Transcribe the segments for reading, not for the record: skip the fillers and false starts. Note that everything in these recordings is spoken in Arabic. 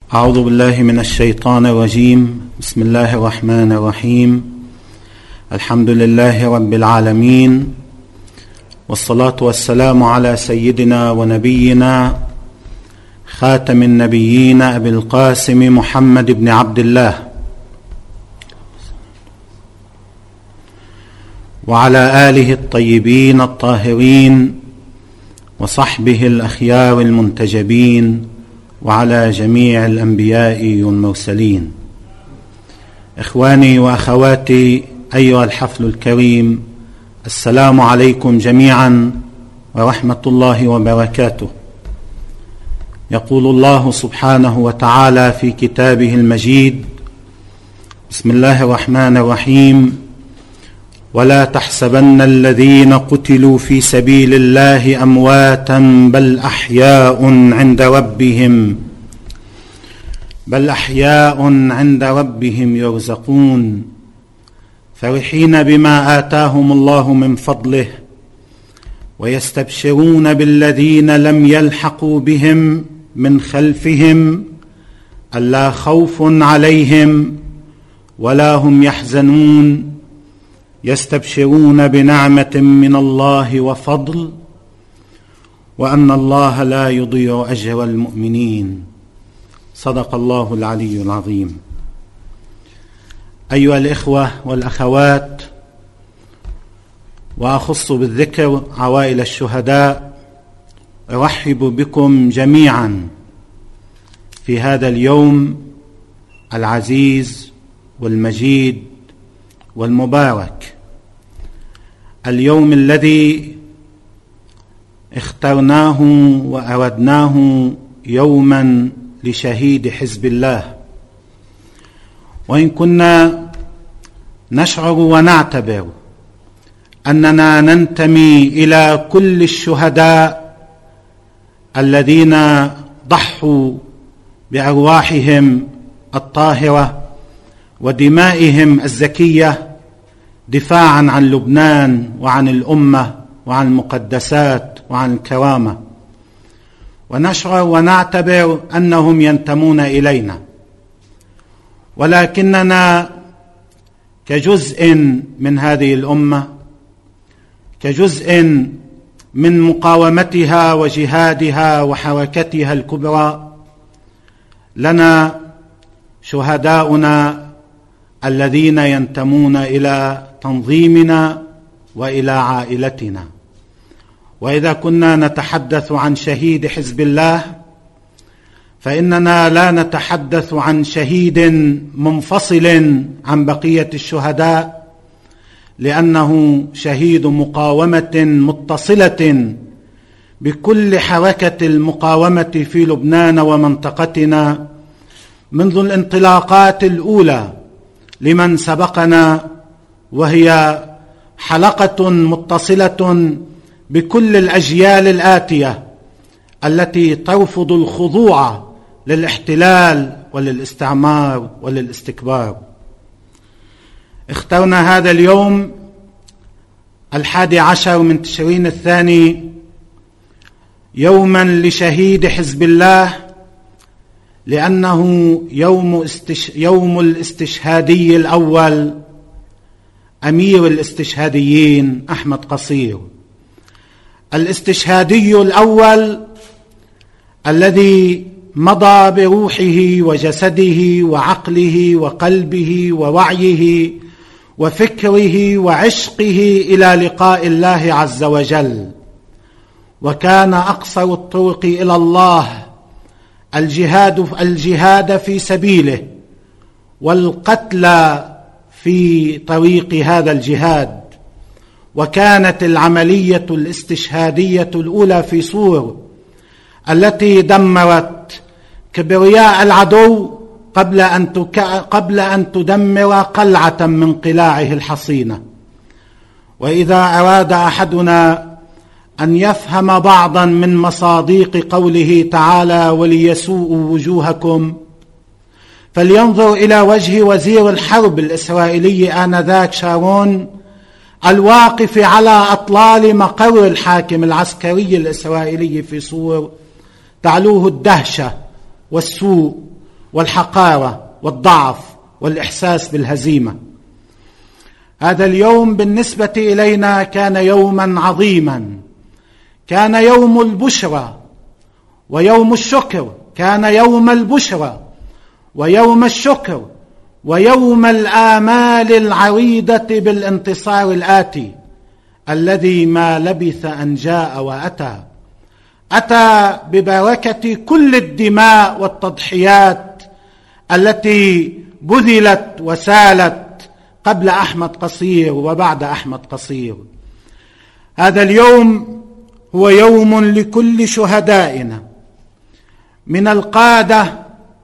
أعوذ بالله من الشيطان الرجيم. بسم الله الرحمن الرحيم. الحمد لله رب العالمين، والصلاة والسلام على سيدنا ونبينا خاتم النبيين أبي القاسم محمد بن عبد الله، وعلى آله الطيبين الطاهرين وصحبه الأخيار المنتجبين، وعلى جميع الأنبياء والمرسلين. إخواني وأخواتي أيها الحفل الكريم، السلام عليكم جميعا ورحمة الله وبركاته. يقول الله سبحانه وتعالى في كتابه المجيد: بسم الله الرحمن الرحيم: ولا تحسبن الذين قتلوا في سبيل الله أمواتا بل أحياء عند ربهم يرزقون، فرحين بما آتاهم الله من فضله، ويستبشرون بالذين لم يلحقوا بهم من خلفهم ألا خوف عليهم ولا هم يحزنون، يستبشرون بنعمة من الله وفضل، وأن الله لا يضيع أجر المؤمنين. صدق الله العلي العظيم. أيها الإخوة والأخوات، وأخص بالذكر عوائل الشهداء، أرحب بكم جميعا في هذا اليوم العزيز والمجيد والمبارك، اليوم الذي اخترناه وأردناه يوما لشهيد حزب الله. وإن كنا نشعر ونعتبر أننا ننتمي إلى كل الشهداء الذين ضحوا بأرواحهم الطاهرة ودمائهم الزكية دفاعا عن لبنان وعن الأمة وعن المقدسات وعن الكرامة، ونشعر ونعتبر أنهم ينتمون إلينا، ولكننا كجزء من هذه الأمة، كجزء من مقاومتها وجهادها وحركتها الكبرى، لنا شهداؤنا الذين ينتمون إلى تنظيمنا وإلى عائلتنا. وإذا كنا نتحدث عن شهيد حزب الله، فإننا لا نتحدث عن شهيد منفصل عن بقية الشهداء، لأنه شهيد مقاومة متصلة بكل حركة المقاومة في لبنان ومنطقتنا منذ الانطلاقات الأولى لمن سبقنا، وهي حلقة متصلة بكل الأجيال الآتية التي ترفض الخضوع للاحتلال وللاستعمار وللاستكبار. اخترنا هذا اليوم 11 من تشرين الثاني يوما لشهيد حزب الله، لأنه يوم الاستشهادي الأول، أمير الاستشهاديين أحمد قصير، الاستشهادي الأول الذي مضى بروحه وجسده وعقله وقلبه ووعيه وفكره وعشقه إلى لقاء الله عز وجل، وكان أقصر الطرق إلى الله الجهاد في سبيله والقتل في طريق هذا الجهاد. وكانت العملية الاستشهادية الأولى في صور التي دمرت كبرياء العدو قبل أن تدمر قلعة من قلاعه الحصينة. وإذا أراد أحدنا أن يفهم بعضا من مصادق قوله تعالى: وليسوءوا وجوهكم، فلينظر إلى وجه وزير الحرب الإسرائيلي آنذاك شارون، الواقف على أطلال مقر الحاكم العسكري الإسرائيلي في صور، تعلوه الدهشة والسوء والحقارة والضعف والإحساس بالهزيمة. هذا اليوم بالنسبة إلينا كان يوما عظيما، كان يوم البشرى ويوم الشكر، كان يوم البشرى ويوم الشكر ويوم الآمال العريضة بالانتصار الآتي الذي ما لبث أن جاء وأتى. أتى ببركة كل الدماء والتضحيات التي بذلت وسالت قبل أحمد قصير وبعد أحمد قصير. هذا اليوم هو يوم لكل شهدائنا من القادة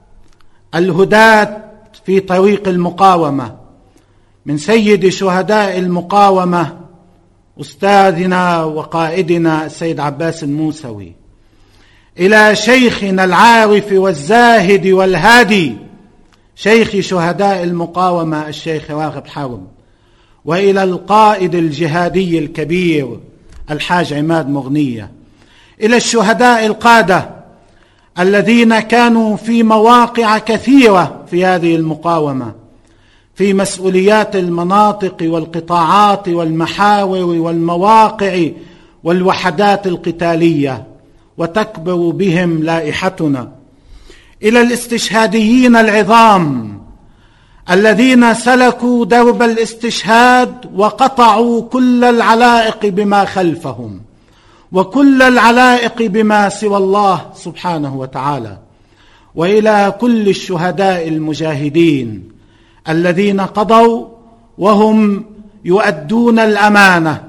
الهداة في طريق المقاومة، من سيد شهداء المقاومة أستاذنا وقائدنا السيد عباس الموسوي، إلى شيخنا العارف والزاهد والهادي شيخ شهداء المقاومة الشيخ راغب حرب، وإلى القائد الجهادي الكبير الحاج عماد مغنية، إلى الشهداء القادة الذين كانوا في مواقع كثيرة في هذه المقاومة، في مسؤوليات المناطق والقطاعات والمحاور والمواقع والوحدات القتالية، وتكبر بهم لائحتنا. إلى الاستشهاديين العظام الذين سلكوا درب الاستشهاد وقطعوا كل العلائق بما خلفهم وكل العلائق بما سوى الله سبحانه وتعالى. وإلى كل الشهداء المجاهدين الذين قضوا وهم يؤدون الأمانة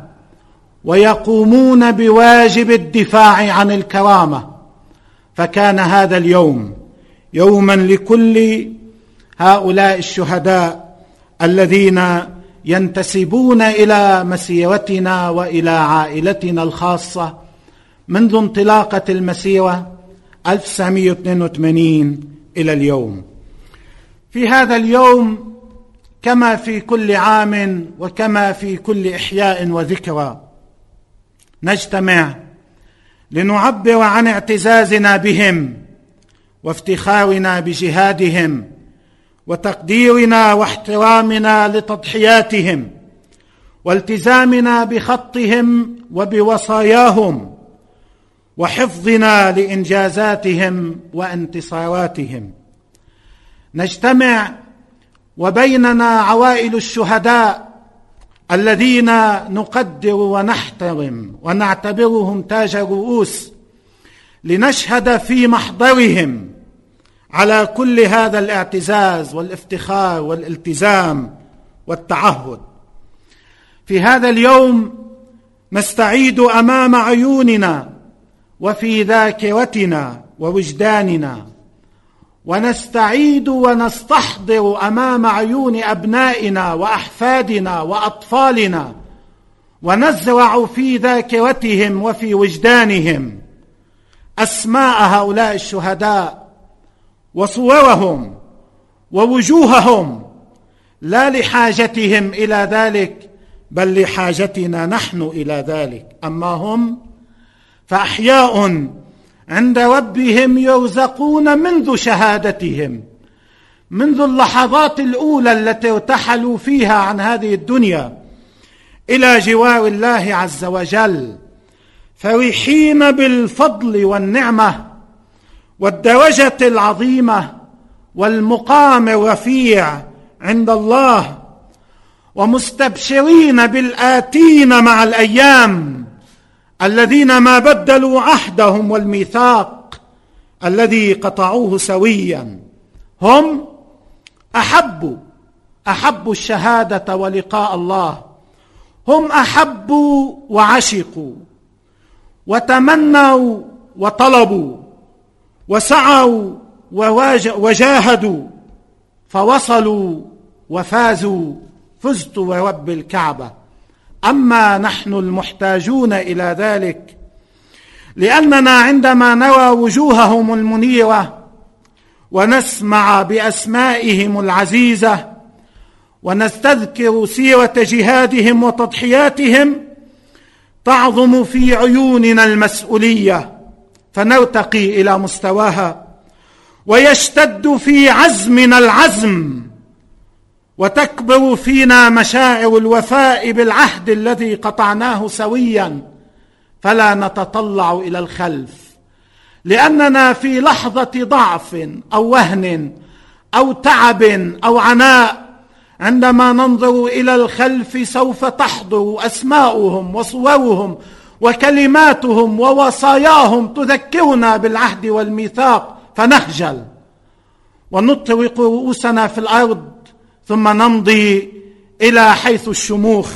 ويقومون بواجب الدفاع عن الكرامة. فكان هذا اليوم يوما لكل هؤلاء الشهداء الذين ينتسبون إلى مسيرتنا وإلى عائلتنا الخاصة منذ انطلاقة المسيرة 1982 إلى اليوم. في هذا اليوم كما في كل عام وكما في كل إحياء وذكرى نجتمع لنعبر عن اعتزازنا بهم وافتخارنا بجهادهم وتقديرنا واحترامنا لتضحياتهم والتزامنا بخطهم وبوصاياهم وحفظنا لإنجازاتهم وانتصاراتهم. نجتمع وبيننا عوائل الشهداء الذين نقدر ونحترم ونعتبرهم تاج الرؤوس، لنشهد في محضرهم على كل هذا الاعتزاز والافتخار والالتزام والتعهد. في هذا اليوم نستعيد أمام عيوننا وفي ذاكرتنا ووجداننا، ونستعيد ونستحضر أمام عيون أبنائنا وأحفادنا وأطفالنا، ونزرع في ذاكرتهم وفي وجدانهم أسماء هؤلاء الشهداء وصورهم ووجوههم، لا لحاجتهم إلى ذلك بل لحاجتنا نحن إلى ذلك. أما هم فأحياء عند ربهم يرزقون منذ شهادتهم، منذ اللحظات الأولى التي ارتحلوا فيها عن هذه الدنيا إلى جوار الله عز وجل، فرحين بالفضل والنعمة والدرجة العظيمة والمقام الرفيع عند الله، ومستبشرين بالآتين مع الأيام الذين ما بدلوا عهدهم والميثاق الذي قطعوه سويا. هم أحبوا الشهادة ولقاء الله، هم أحبوا وعشقوا وتمنوا وطلبوا وسعوا وجاهدوا فوصلوا وفازوا. فزت ورب الكعبة. أما نحن المحتاجون إلى ذلك، لأننا عندما نرى وجوههم المنيرة ونسمع بأسمائهم العزيزة ونستذكر سيرة جهادهم وتضحياتهم، تعظم في عيوننا المسؤولية فنرتقي إلى مستواها، ويشتد في عزمنا العزم، وتكبر فينا مشاعر الوفاء بالعهد الذي قطعناه سويا، فلا نتطلع إلى الخلف، لأننا في لحظة ضعف أو وهن أو تعب أو عناء عندما ننظر إلى الخلف سوف تحضر أسماؤهم وصورهم وكلماتهم ووصاياهم تذكرنا بالعهد والميثاق، فنخجل ونطرق رؤوسنا في الأرض، ثم نمضي إلى حيث الشموخ.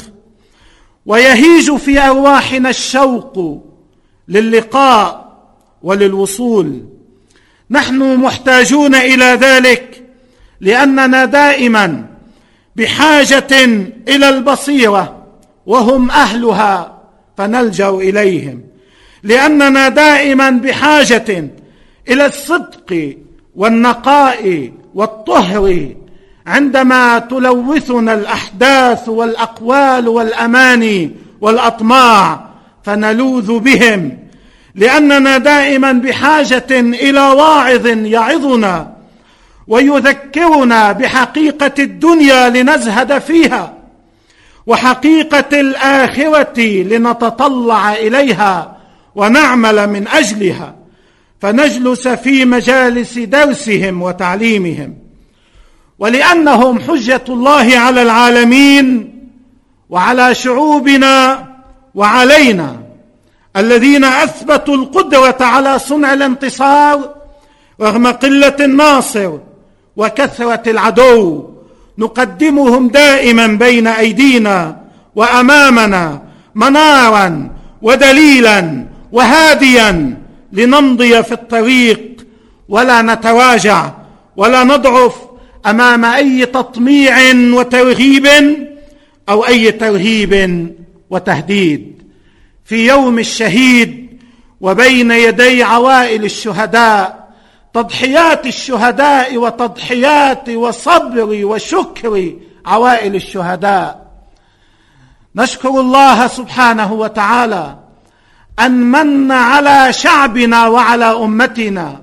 ويهيج في أرواحنا الشوق للقاء وللوصول. نحن محتاجون إلى ذلك، لأننا دائما بحاجة إلى البصيرة وهم أهلها، فنلجأ إليهم. لأننا دائما بحاجة إلى الصدق والنقاء والطهر عندما تلوثنا الأحداث والأقوال والأماني والأطماع، فنلوذ بهم. لأننا دائما بحاجة إلى واعظ يعظنا ويذكرنا بحقيقة الدنيا لنزهد فيها، وحقيقة الآخرة لنتطلع إليها ونعمل من أجلها، فنجلس في مجالس درسهم وتعليمهم. ولأنهم حجة الله على العالمين وعلى شعوبنا وعلينا، الذين أثبتوا القدرة على صنع الانتصار رغم قلة الناصر وكثرة العدو، نقدمهم دائما بين أيدينا وأمامنا منارا ودليلا وهاديا لنمضي في الطريق، ولا نتراجع ولا نضعف أمام أي تطميع وترهيب أو أي ترهيب وتهديد. في يوم الشهيد وبين يدي عوائل الشهداء، تضحيات الشهداء وتضحيات وصبر وشكر عوائل الشهداء، نشكر الله سبحانه وتعالى أن من على شعبنا وعلى أمتنا،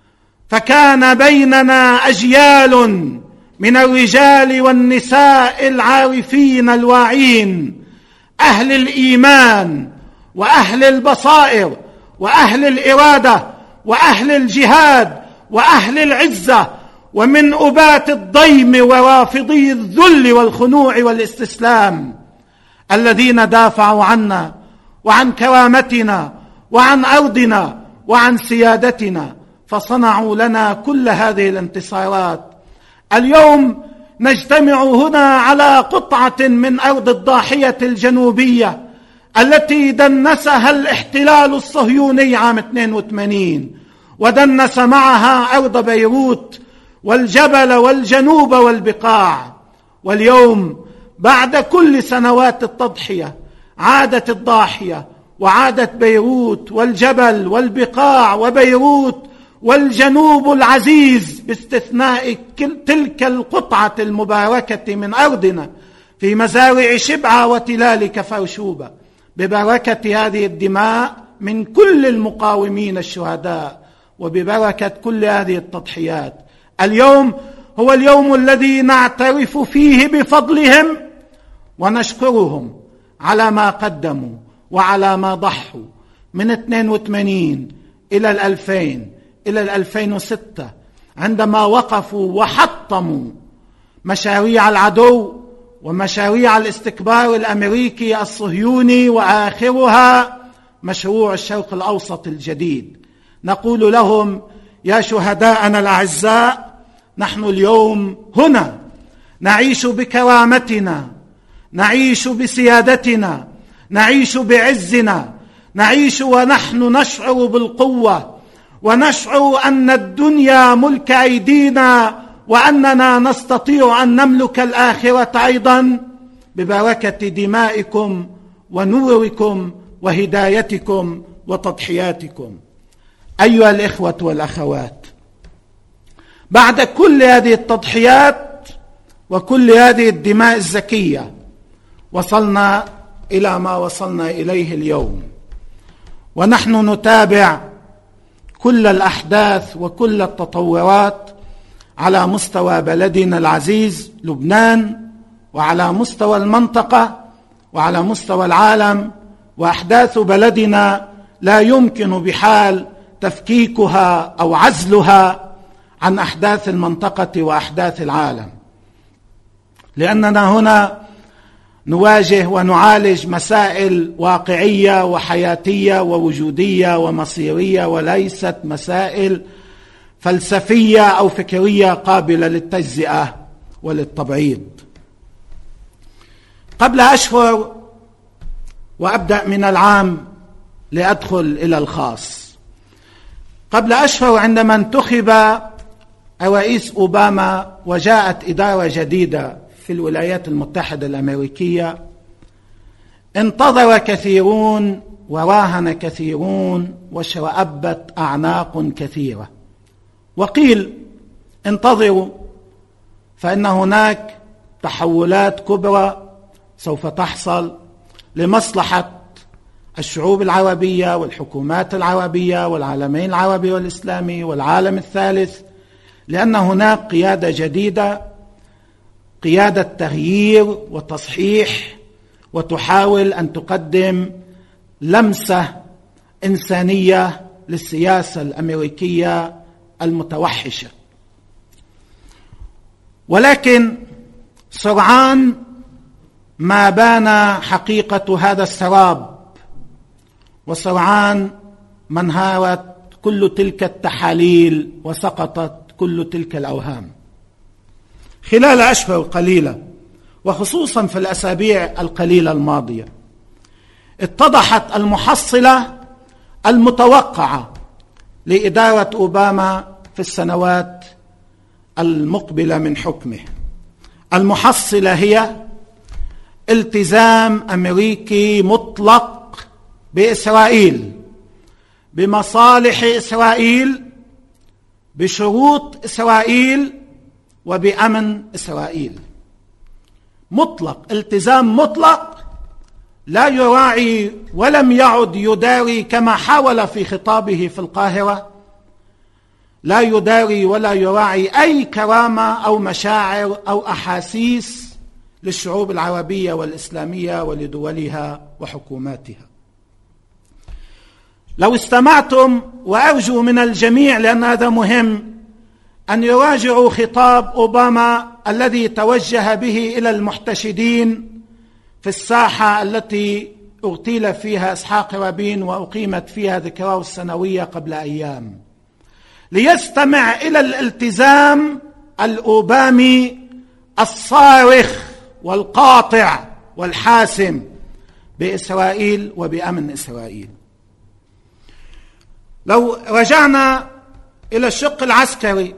فكان بيننا أجيال من الرجال والنساء العارفين الواعين، أهل الإيمان وأهل البصائر وأهل الإرادة وأهل الجهاد وأهل العزة، ومن أبات الضيم ورافضي الذل والخنوع والاستسلام، الذين دافعوا عنا وعن كرامتنا وعن أرضنا وعن سيادتنا، فصنعوا لنا كل هذه الانتصارات. اليوم نجتمع هنا على قطعة من أرض الضاحية الجنوبية التي دنسها الاحتلال الصهيوني عام 82، ودنس معها أرض بيروت والجبل والجنوب والبقاع. واليوم بعد كل سنوات التضحية عادت الضاحية، وعادت بيروت والجبل والبقاع وبيروت والجنوب العزيز، باستثناء تلك القطعة المباركة من أرضنا في مزارع شبعة وتلال كفرشوبة، ببركة هذه الدماء من كل المقاومين الشهداء، وببركة كل هذه التضحيات. اليوم هو اليوم الذي نعترف فيه بفضلهم ونشكرهم على ما قدموا وعلى ما ضحوا من 82 إلى 2000 إلى 2006، عندما وقفوا وحطموا مشاريع العدو ومشاريع الاستكبار الأمريكي الصهيوني، وآخرها مشروع الشرق الأوسط الجديد. نقول لهم: يا شهداءنا الأعزاء، نحن اليوم هنا نعيش بكرامتنا، نعيش بسيادتنا، نعيش بعزنا، نعيش ونحن نشعر بالقوة، ونشعر أن الدنيا ملك أيدينا، وأننا نستطيع أن نملك الآخرة أيضا ببركة دمائكم ونوركم وهدايتكم وتضحياتكم. أيها الإخوة والأخوات، بعد كل هذه التضحيات وكل هذه الدماء الزكية، وصلنا إلى ما وصلنا إليه اليوم، ونحن نتابع كل الأحداث وكل التطورات على مستوى بلدنا العزيز لبنان، وعلى مستوى المنطقة، وعلى مستوى العالم. وأحداث بلدنا لا يمكن بحال تفكيكها أو عزلها عن أحداث المنطقة وأحداث العالم، لأننا هنا نواجه ونعالج مسائل واقعية وحياتية ووجودية ومصيرية، وليست مسائل فلسفية أو فكرية قابلة للتجزئة وللتبعيض. قبل أشهر، وأبدأ من العام لأدخل إلى الخاص، قبل أشهر عندما انتخب الرئيس أوباما وجاءت إدارة جديدة في الولايات المتحدة الأمريكية، انتظر كثيرون وراهن كثيرون وشرأبت أعناق كثيرة، وقيل انتظروا فإن هناك تحولات كبرى سوف تحصل لمصلحة الشعوب العربية والحكومات العربية والعالمين العربي والإسلامي والعالم الثالث، لأن هناك قيادة جديدة، قيادة تغيير وتصحيح، وتحاول أن تقدم لمسة إنسانية للسياسة الأمريكية المتوحشة. ولكن سرعان ما بان حقيقة هذا السراب، وسرعان ما انهارت كل تلك التحاليل وسقطت كل تلك الأوهام. خلال أشهر قليلة، وخصوصا في الأسابيع القليلة الماضية، اتضحت المحصلة المتوقعة لإدارة أوباما في السنوات المقبلة من حكمه. المحصلة هي التزام أمريكي مطلق بإسرائيل، بمصالح إسرائيل، بشروط إسرائيل، وبأمن إسرائيل. مطلق، التزام مطلق، لا يراعي ولم يعد يداري كما حاول في خطابه في القاهرة، لا يداري ولا يراعي أي كرامة أو مشاعر أو أحاسيس للشعوب العربية والإسلامية ولدولها وحكوماتها. لو استمعتم، وأرجو من الجميع لأن هذا مهم، أن يراجعوا خطاب أوباما الذي توجه به إلى المحتشدين في الساحة التي اغتيل فيها إسحاق رابين وأقيمت فيها ذكراه السنوية قبل أيام، ليستمع إلى الالتزام الأوبامي الصارخ والقاطع والحاسم بإسرائيل وبأمن إسرائيل. لو رجعنا إلى الشق العسكري،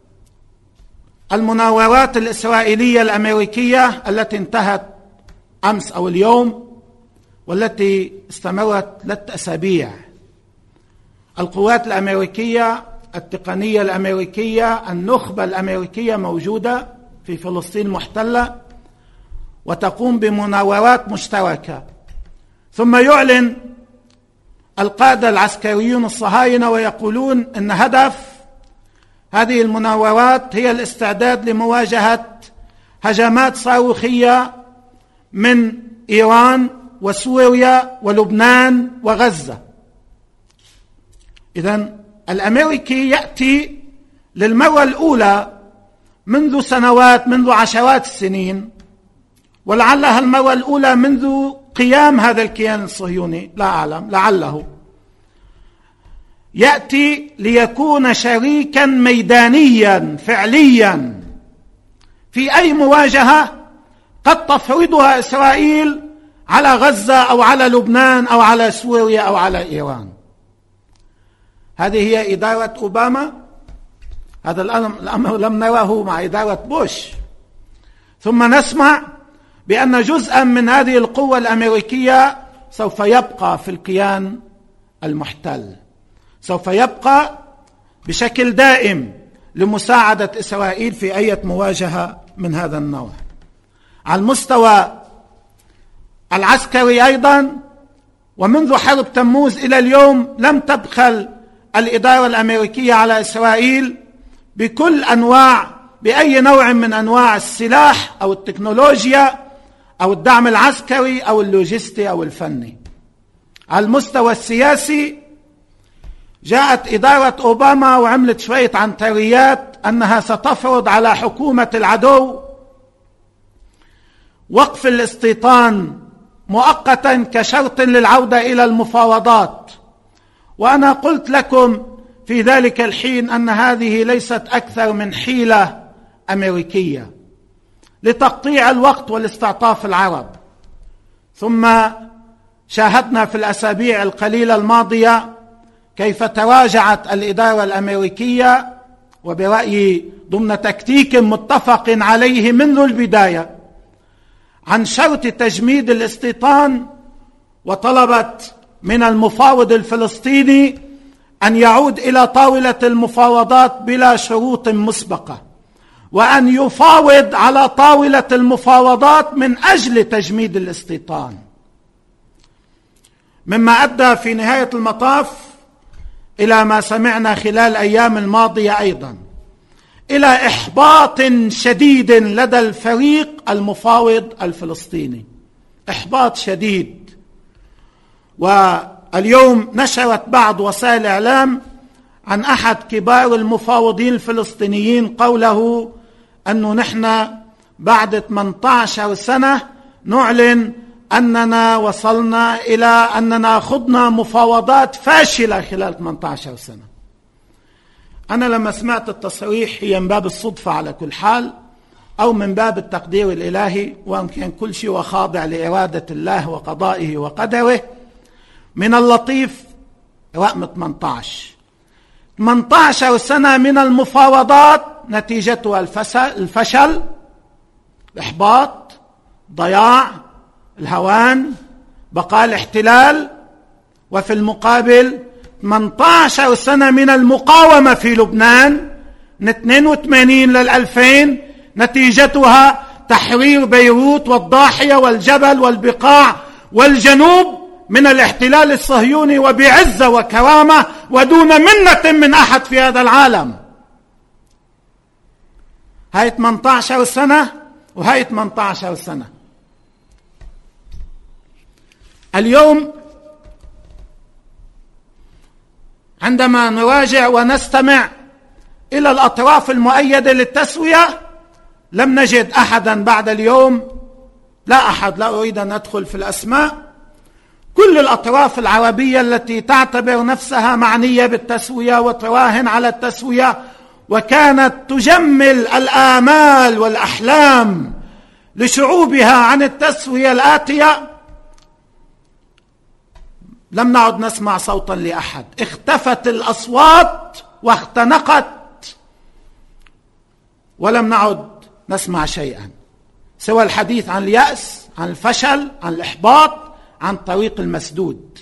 المناورات الإسرائيلية الأمريكية التي انتهت أمس أو اليوم، والتي استمرت 3 أسابيع، القوات الأمريكية، التقنية الأمريكية، النخبة الأمريكية موجودة في فلسطين المحتلة وتقوم بمناورات مشتركة، ثم يعلن القادة العسكريون الصهاينة ويقولون أن هدف هذه المناورات هي الاستعداد لمواجهة هجمات صاروخية من إيران وسوريا ولبنان وغزة. إذن الأمريكي يأتي للمرة الأولى منذ سنوات، منذ عشرات السنين، ولعلها المرة الأولى منذ قيام هذا الكيان الصهيوني، لا أعلم، لعله يأتي ليكون شريكا ميدانيا فعليا في أي مواجهة قد تفرضها إسرائيل على غزة أو على لبنان أو على سوريا أو على إيران. هذه هي إدارة أوباما. هذا الأمر لم نره مع إدارة بوش. ثم نسمع بأن جزءا من هذه القوة الأمريكية سوف يبقى في الكيان المحتل، سوف يبقى بشكل دائم لمساعدة إسرائيل في أي مواجهة من هذا النوع. على المستوى العسكري أيضا، ومنذ حرب تموز إلى اليوم لم تبخل الإدارة الأمريكية على إسرائيل بأي نوع من أنواع السلاح أو التكنولوجيا أو الدعم العسكري أو اللوجستي أو الفني. على المستوى السياسي جاءت إدارة أوباما وعملت شوية عنتريات أنها ستفرض على حكومة العدو وقف الاستيطان مؤقتا كشرط للعودة إلى المفاوضات. وأنا قلت لكم في ذلك الحين أن هذه ليست أكثر من حيلة أمريكية لتقطيع الوقت والاستعطاف العرب. ثم شاهدنا في الأسابيع القليلة الماضية كيف تراجعت الإدارة الأمريكية، وبرأيي ضمن تكتيك متفق عليه منذ البداية، عن شرط تجميد الاستيطان، وطلبت من المفاوض الفلسطيني أن يعود إلى طاولة المفاوضات بلا شروط مسبقة، وأن يفاوض على طاولة المفاوضات من أجل تجميد الاستيطان، مما أدى في نهاية المطاف إلى ما سمعنا خلال الأيام الماضية أيضا إلى إحباط شديد لدى الفريق المفاوض الفلسطيني، إحباط شديد. واليوم نشرت بعض وسائل الإعلام عن أحد كبار المفاوضين الفلسطينيين قوله أنه نحن بعد 18 سنة نعلن أننا وصلنا إلى أننا خضنا مفاوضات فاشلة خلال 18 سنة. أنا لما سمعت التصريح، هي من باب الصدفة على كل حال أو من باب التقدير الإلهي، وأن كان كل شيء خاضع لإرادة الله وقضائه وقدره، من اللطيف رقم 18 سنة من المفاوضات نتيجتها الفشل، الإحباط، ضياع، الهوان، بقاء الاحتلال. وفي المقابل 18 سنة من المقاومة في لبنان من 82 لل2000 نتيجتها تحرير بيروت والضاحية والجبل والبقاع والجنوب من الاحتلال الصهيوني وبعزة وكرامة ودون منة من أحد في هذا العالم. هاي 18 سنة وهاي 18 سنة. اليوم عندما نراجع ونستمع إلى الأطراف المؤيدة للتسوية لم نجد أحدا بعد اليوم، لا أحد، لا أريد أن أدخل في الأسماء، كل الأطراف العربية التي تعتبر نفسها معنية بالتسوية وتراهن على التسوية وكانت تجمل الآمال والأحلام لشعوبها عن التسوية الآتية، لم نعد نسمع صوتا لأحد. اختفت الأصوات واختنقت ولم نعد نسمع شيئا سوى الحديث عن اليأس، عن الفشل، عن الإحباط، عن طريق المسدود.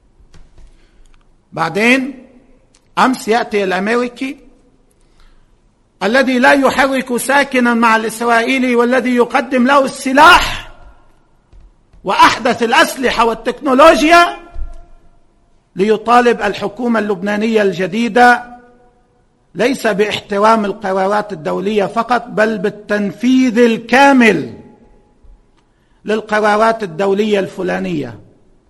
بعدين أمس يأتي الأمريكي الذي لا يحرك ساكنا مع الإسرائيلي والذي يقدم له السلاح وأحدث الأسلحة والتكنولوجيا ليطالب الحكومة اللبنانية الجديدة ليس باحترام القرارات الدولية فقط، بل بالتنفيذ الكامل للقرارات الدولية الفلانية،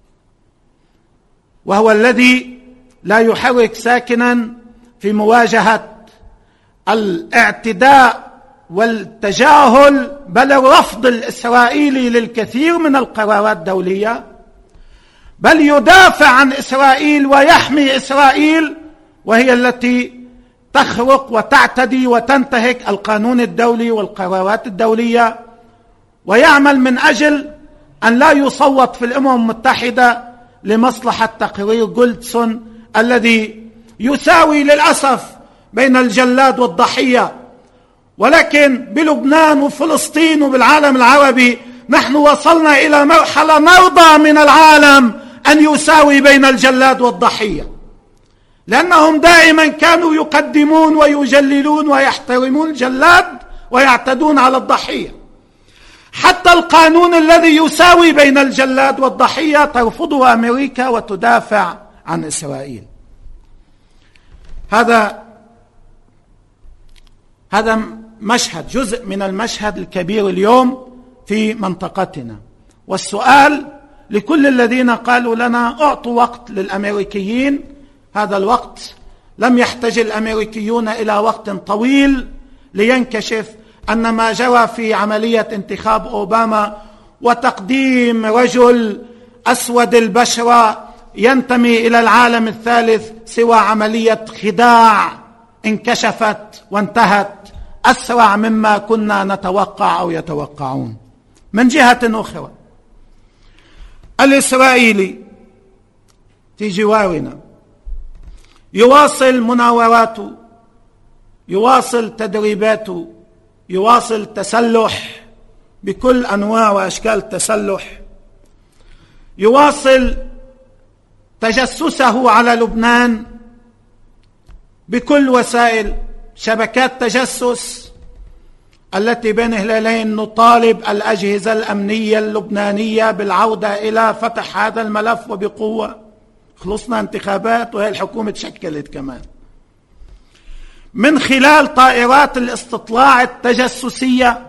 وهو الذي لا يحرك ساكنا في مواجهة الاعتداء والتجاهل بل الرفض الإسرائيلي للكثير من القرارات الدولية، بل يدافع عن إسرائيل ويحمي إسرائيل وهي التي تخرق وتعتدي وتنتهك القانون الدولي والقرارات الدولية، ويعمل من أجل أن لا يصوت في الأمم المتحدة لمصلحة تقرير جولدسون الذي يساوي للأسف بين الجلاد والضحية. ولكن بلبنان وفلسطين وبالعالم العربي نحن وصلنا إلى مرحلة نرضى من العالم أن يساوي بين الجلاد والضحية، لأنهم دائما كانوا يقدمون ويجللون ويحترمون الجلاد ويعتدون على الضحية. حتى القانون الذي يساوي بين الجلاد والضحية ترفضه أمريكا وتدافع عن إسرائيل. هذا مشهد، جزء من المشهد الكبير اليوم في منطقتنا. والسؤال لكل الذين قالوا لنا اعطوا وقت للأمريكيين، هذا الوقت لم يحتاج الأمريكيون إلى وقت طويل لينكشف أن ما جرى في عملية انتخاب أوباما وتقديم رجل أسود البشرة ينتمي إلى العالم الثالث سوى عملية خداع انكشفت وانتهت أسرع مما كنا نتوقع أو يتوقعون. من جهة أخرى، الإسرائيلي في جوارنا يواصل مناوراته، يواصل تدريباته، يواصل تسلح بكل أنواع وأشكال التسلح، يواصل تجسسه على لبنان بكل وسائل شبكات تجسس التي بين هلالين. نطالب الأجهزة الأمنية اللبنانية بالعودة إلى فتح هذا الملف وبقوة. خلصنا انتخابات وهي الحكومة تشكلت كمان. من خلال طائرات الاستطلاع التجسسية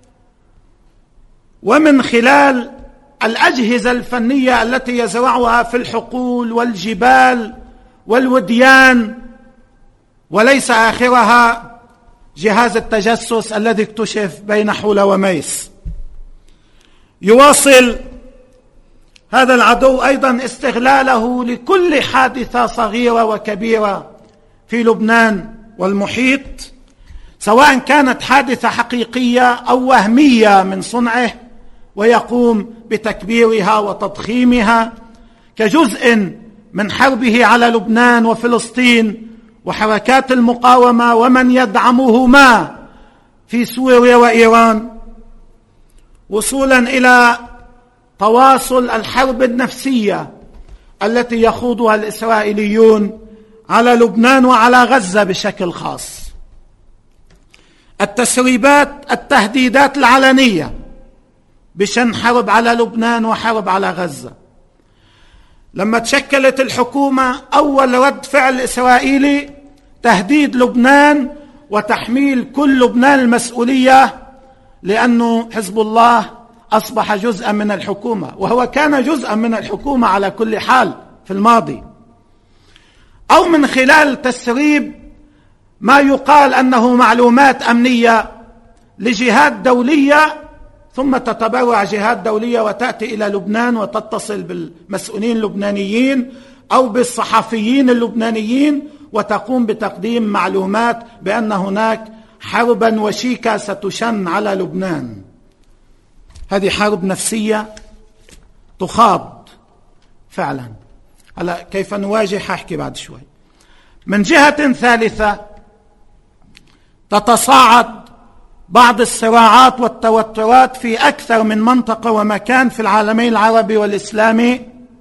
ومن خلال الأجهزة الفنية التي يزرعها في الحقول والجبال والوديان، وليس آخرها جهاز التجسس الذي اكتشف بين حولة وميس. يواصل هذا العدو أيضا استغلاله لكل حادثة صغيرة وكبيرة في لبنان والمحيط، سواء كانت حادثة حقيقية أو وهمية من صنعه، ويقوم بتكبيرها وتضخيمها كجزء من حربه على لبنان وفلسطين وحركات المقاومة ومن يدعمهما في سوريا وإيران، وصولا إلى تواصل الحرب النفسية التي يخوضها الإسرائيليون على لبنان وعلى غزة بشكل خاص. التسريبات، التهديدات العلنية بشن حرب على لبنان وحرب على غزة. لما تشكلت الحكومة أول رد فعل إسرائيلي تهديد لبنان وتحميل كل لبنان المسؤولية، لأنه حزب الله أصبح جزءا من الحكومة، وهو كان جزءا من الحكومة على كل حال في الماضي. أو من خلال تسريب ما يقال أنه معلومات أمنية لجهات دولية، ثم تتبرع جهات دولية وتأتي إلى لبنان وتتصل بالمسؤولين اللبنانيين أو بالصحفيين اللبنانيين وتقوم بتقديم معلومات بأن هناك حربا وشيكة ستشن على لبنان. هذه حرب نفسية تخاض فعلا. هلا كيف نواجه حاحكي بعد شوي. من جهة ثالثة، تتصاعد بعض الصراعات والتوترات في أكثر من منطقة ومكان في العالمين العربي والإسلامي،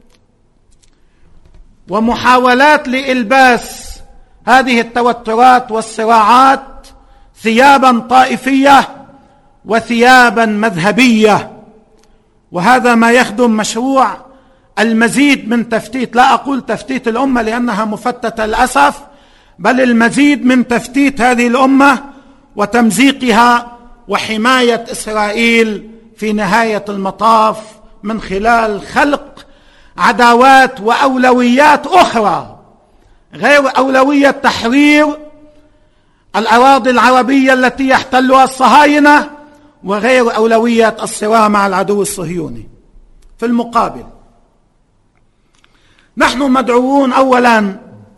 ومحاولات لإلباس هذه التوترات والصراعات ثيابا طائفية وثيابا مذهبية، وهذا ما يخدم مشروع المزيد من تفتيت، لا أقول تفتيت الأمة لأنها مفتتة للأسف، بل المزيد من تفتيت هذه الأمة وتمزيقها وحماية إسرائيل في نهاية المطاف من خلال خلق عداوات وأولويات أخرى غير أولوية تحرير الأراضي العربية التي يحتلها الصهاينة، وغير أولوية الصراع مع العدو الصهيوني. في المقابل، نحن مدعوون أولا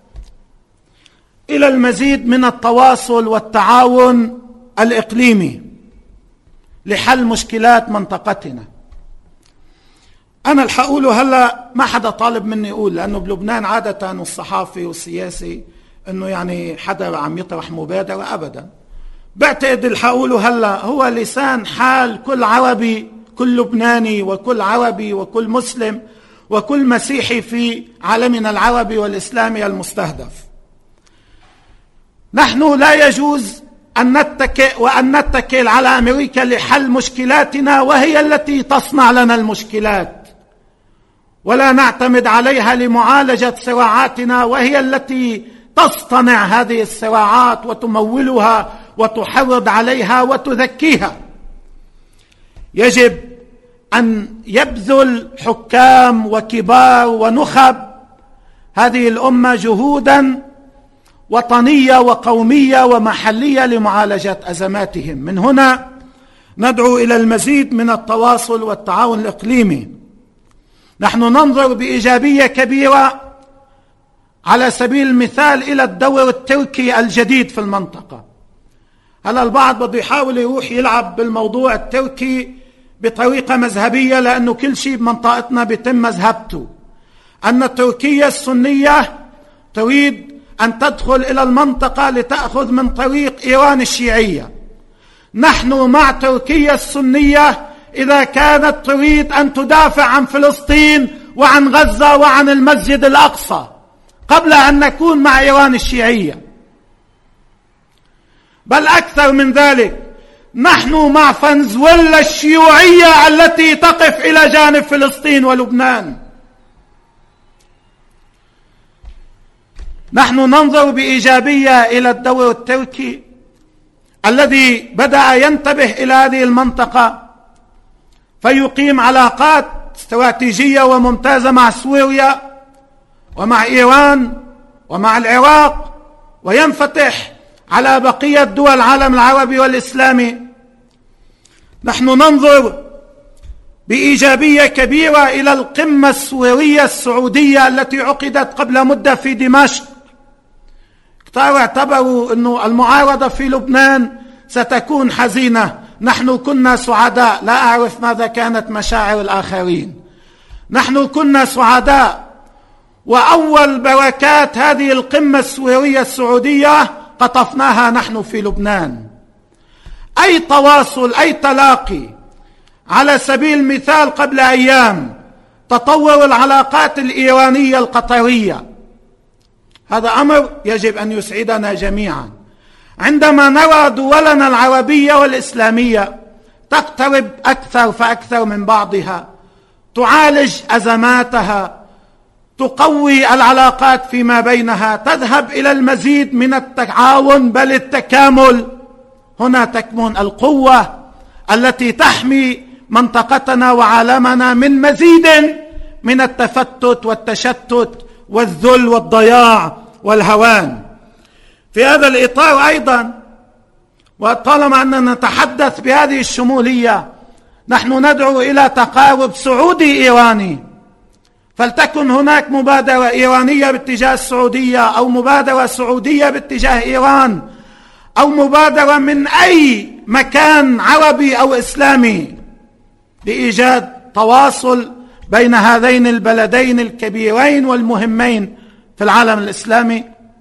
إلى المزيد من التواصل والتعاون الإقليمي لحل مشكلات منطقتنا. أنا الحقوله هلأ ما حدا طالب مني أقول، لأنه بلبنان عادة الصحافي والسياسي أنه يعني حدا عم يطرح مبادرة أبدا. بعتقد الحقوله هلأ هو لسان حال كل عربي، كل لبناني وكل عربي وكل مسلم وكل مسيحي في عالمنا العربي والإسلامي المستهدف. نحن لا يجوز أن نتكئ وأن نتكل على أمريكا لحل مشكلاتنا وهي التي تصنع لنا المشكلات، ولا نعتمد عليها لمعالجة صراعاتنا وهي التي تصطنع هذه الصراعات وتمولها وتحرض عليها وتذكيها. يجب أن يبذل حكام وكبار ونخب هذه الأمة جهودا وطنية وقومية ومحلية لمعالجة أزماتهم. من هنا ندعو إلى المزيد من التواصل والتعاون الإقليمي. نحن ننظر بإيجابية كبيرة على سبيل المثال إلى الدور التركي الجديد في المنطقة. هلا البعض بده يحاول يروح يلعب بالموضوع التركي بطريقة مذهبية، لأنه كل شيء بمنطقتنا بيتم مذهبته. أن تركيا السنية تريد أن تدخل إلى المنطقة لتأخذ من طريق إيران الشيعية. نحن مع تركيا السنية إذا كانت تريد أن تدافع عن فلسطين وعن غزة وعن المسجد الأقصى، قبل أن نكون مع إيران الشيعية. بل أكثر من ذلك، نحن مع فنزويلا الشيوعية التي تقف إلى جانب فلسطين ولبنان. نحن ننظر بإيجابية إلى الدور التركي الذي بدأ ينتبه إلى هذه المنطقة، فيقيم علاقات استراتيجية وممتازة مع سوريا ومع إيران ومع العراق، وينفتح على بقية دول العالم العربي والإسلامي. نحن ننظر بإيجابية كبيرة إلى القمة السورية السعودية التي عقدت قبل مدة في دمشق. كتار اعتبروا أن المعارضة في لبنان ستكون حزينة، نحن كنا سعداء. لا أعرف ماذا كانت مشاعر الآخرين. نحن كنا سعداء، وأول بركات هذه القمة السورية السعودية قطفناها نحن في لبنان. أي تواصل، أي تلاقي. على سبيل المثال قبل أيام تطور العلاقات الإيرانية القطرية، هذا أمر يجب أن يسعدنا جميعا. عندما نرى دولنا العربية والإسلامية تقترب أكثر فأكثر من بعضها، تعالج أزماتها، تقوي العلاقات فيما بينها، تذهب إلى المزيد من التعاون بل التكامل، هنا تكمن القوة التي تحمي منطقتنا وعالمنا من مزيد من التفتت والتشتت والذل والضياع والهوان. في هذا الإطار أيضا، وطالما أننا نتحدث بهذه الشمولية، نحن ندعو إلى تقارب سعودي إيراني. فلتكن هناك مبادرة إيرانية باتجاه السعودية، أو مبادرة سعودية باتجاه إيران، أو مبادرة من أي مكان عربي أو إسلامي لإيجاد تواصل بين هذين البلدين الكبيرين والمهمين في العالم الإسلامي.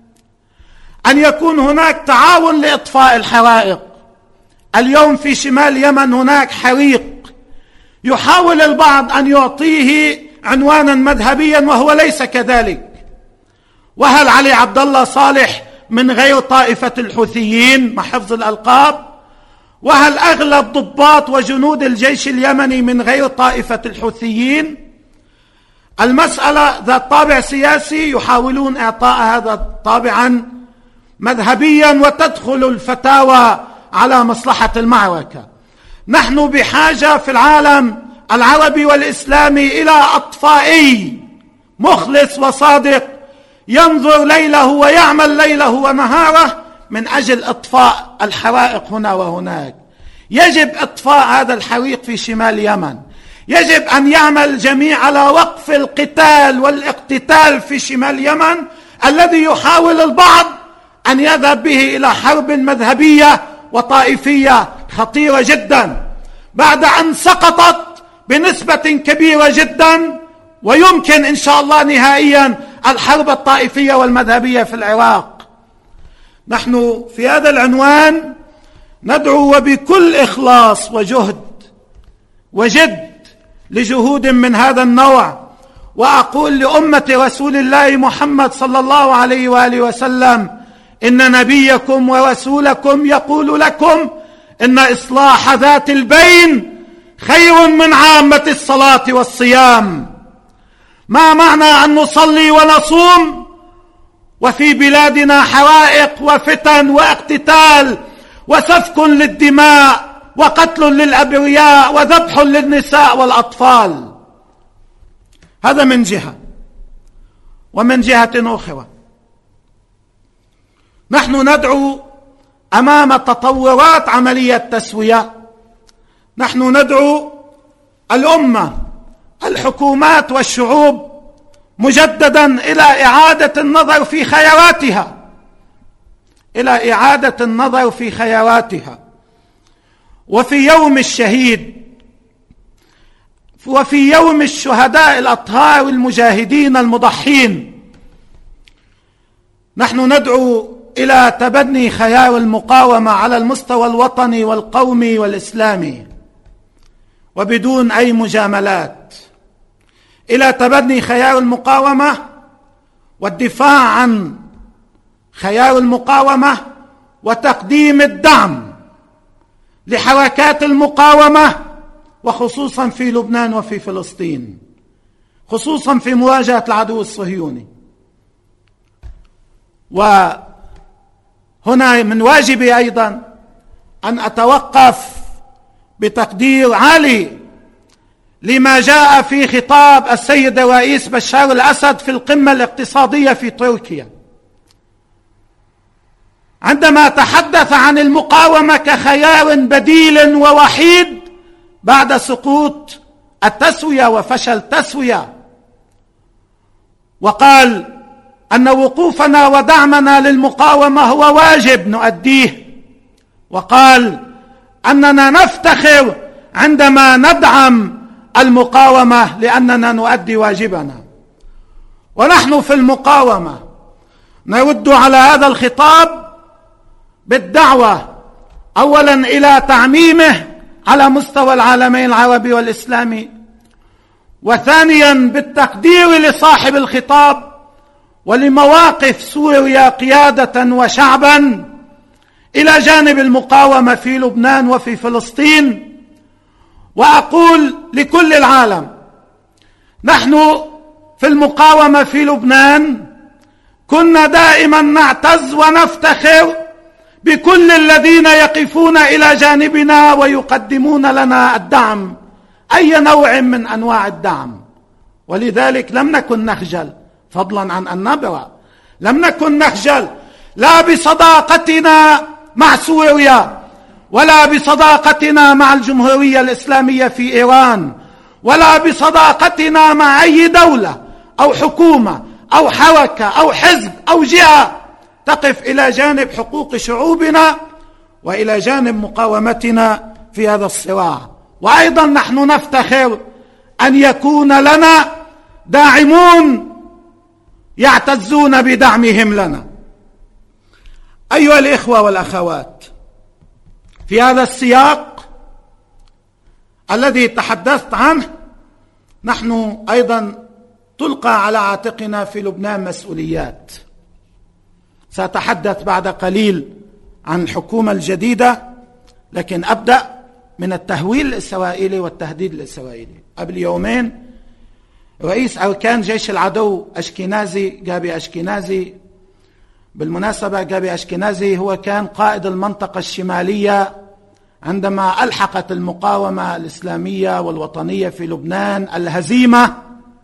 أن يكون هناك تعاون لإطفاء الحرائق. اليوم في شمال اليمن هناك حريق يحاول البعض أن يعطيه عنوانا مذهبيا وهو ليس كذلك. وهل علي عبد الله صالح من غير طائفة الحوثيين مع حفظ الألقاب؟ وهل أغلب ضباط وجنود الجيش اليمني من غير طائفة الحوثيين؟ المسألة ذات طابع سياسي، يحاولون إعطاء هذا طابعا مذهبيا وتدخل الفتاوى على مصلحة المعركة. نحن بحاجة في العالم العربي والإسلامي إلى أطفائي مخلص وصادق ينظر ليله ويعمل ليله ونهاره من أجل إطفاء الحرائق هنا وهناك. يجب إطفاء هذا الحريق في شمال اليمن. يجب أن يعمل الجميع على وقف القتال والاقتتال في شمال اليمن الذي يحاول البعض أن يذهب به إلى حرب مذهبية وطائفية خطيرة جدا، بعد أن سقطت بنسبة كبيرة جدا، ويمكن إن شاء الله نهائيا الحرب الطائفية والمذهبية في العراق. نحن في هذا العنوان ندعو وبكل إخلاص وجهد وجد لجهود من هذا النوع، وأقول لأمة رسول الله محمد صلى الله عليه وآله وسلم: إن نبيكم ورسولكم يقول لكم إن إصلاح ذات البين خير من عامة الصلاة والصيام. ما معنى أن نصلي ونصوم وفي بلادنا حرائق وفتن واقتتال وسفك للدماء وقتل للأبرياء وذبح للنساء والأطفال. هذا من جهة. ومن جهة أخرى نحن ندعو أمام تطورات عملية تسوية، نحن ندعو الأمة، الحكومات والشعوب مجددا إلى إعادة النظر في خياراتها، إلى إعادة النظر في خياراتها. وفي يوم الشهيد وفي يوم الشهداء الأطهار المجاهدين المضحين نحن ندعو إلى تبني خيار المقاومة على المستوى الوطني والقومي والإسلامي وبدون أي مجاملات، إلى تبني خيار المقاومة والدفاع عن خيار المقاومة وتقديم الدعم لحركات المقاومة، وخصوصا في لبنان وفي فلسطين، خصوصا في مواجهة العدو الصهيوني. وهنا من واجبي أيضا أن أتوقف بتقدير عالي لما جاء في خطاب السيد الرئيس بشار الأسد في القمة الاقتصادية في تركيا، عندما تحدث عن المقاومة كخيار بديل ووحيد بعد سقوط التسوية وفشل التسوية، وقال أن وقوفنا ودعمنا للمقاومة هو واجب نؤديه، وقال أننا نفتخر عندما ندعم المقاومة لأننا نؤدي واجبنا. ونحن في المقاومة نرد على هذا الخطاب بالدعوة أولا إلى تعميمه على مستوى العالمين العربي والإسلامي، وثانيا بالتقدير لصاحب الخطاب ولمواقف سوريا قيادة وشعبا إلى جانب المقاومة في لبنان وفي فلسطين. وأقول لكل العالم نحن في المقاومة في لبنان كنا دائما نعتز ونفتخر بكل الذين يقفون إلى جانبنا ويقدمون لنا الدعم، أي نوع من أنواع الدعم، ولذلك لم نكن نخجل، فضلا عن أن نبرأ، لم نكن نخجل لا بصداقتنا مع سوريا ولا بصداقتنا مع الجمهورية الإسلامية في إيران ولا بصداقتنا مع أي دولة أو حكومة أو حركة أو حزب أو جهة تقف إلى جانب حقوق شعوبنا وإلى جانب مقاومتنا في هذا الصراع. وأيضا نحن نفتخر أن يكون لنا داعمون يعتزون بدعمهم لنا. أيها الإخوة والأخوات، في هذا السياق الذي تحدثت عنه نحن أيضا تلقى على عاتقنا في لبنان مسؤوليات. سأتحدث بعد قليل عن الحكومة الجديدة، لكن أبدأ من التهويل الإسرائيلي والتهديد الإسرائيلي. قبل يومين رئيس أركان جيش العدو أشكينازي، جابي أشكينازي، بالمناسبة جابي أشكينازي هو كان قائد المنطقة الشمالية عندما ألحقت المقاومة الإسلامية والوطنية في لبنان الهزيمة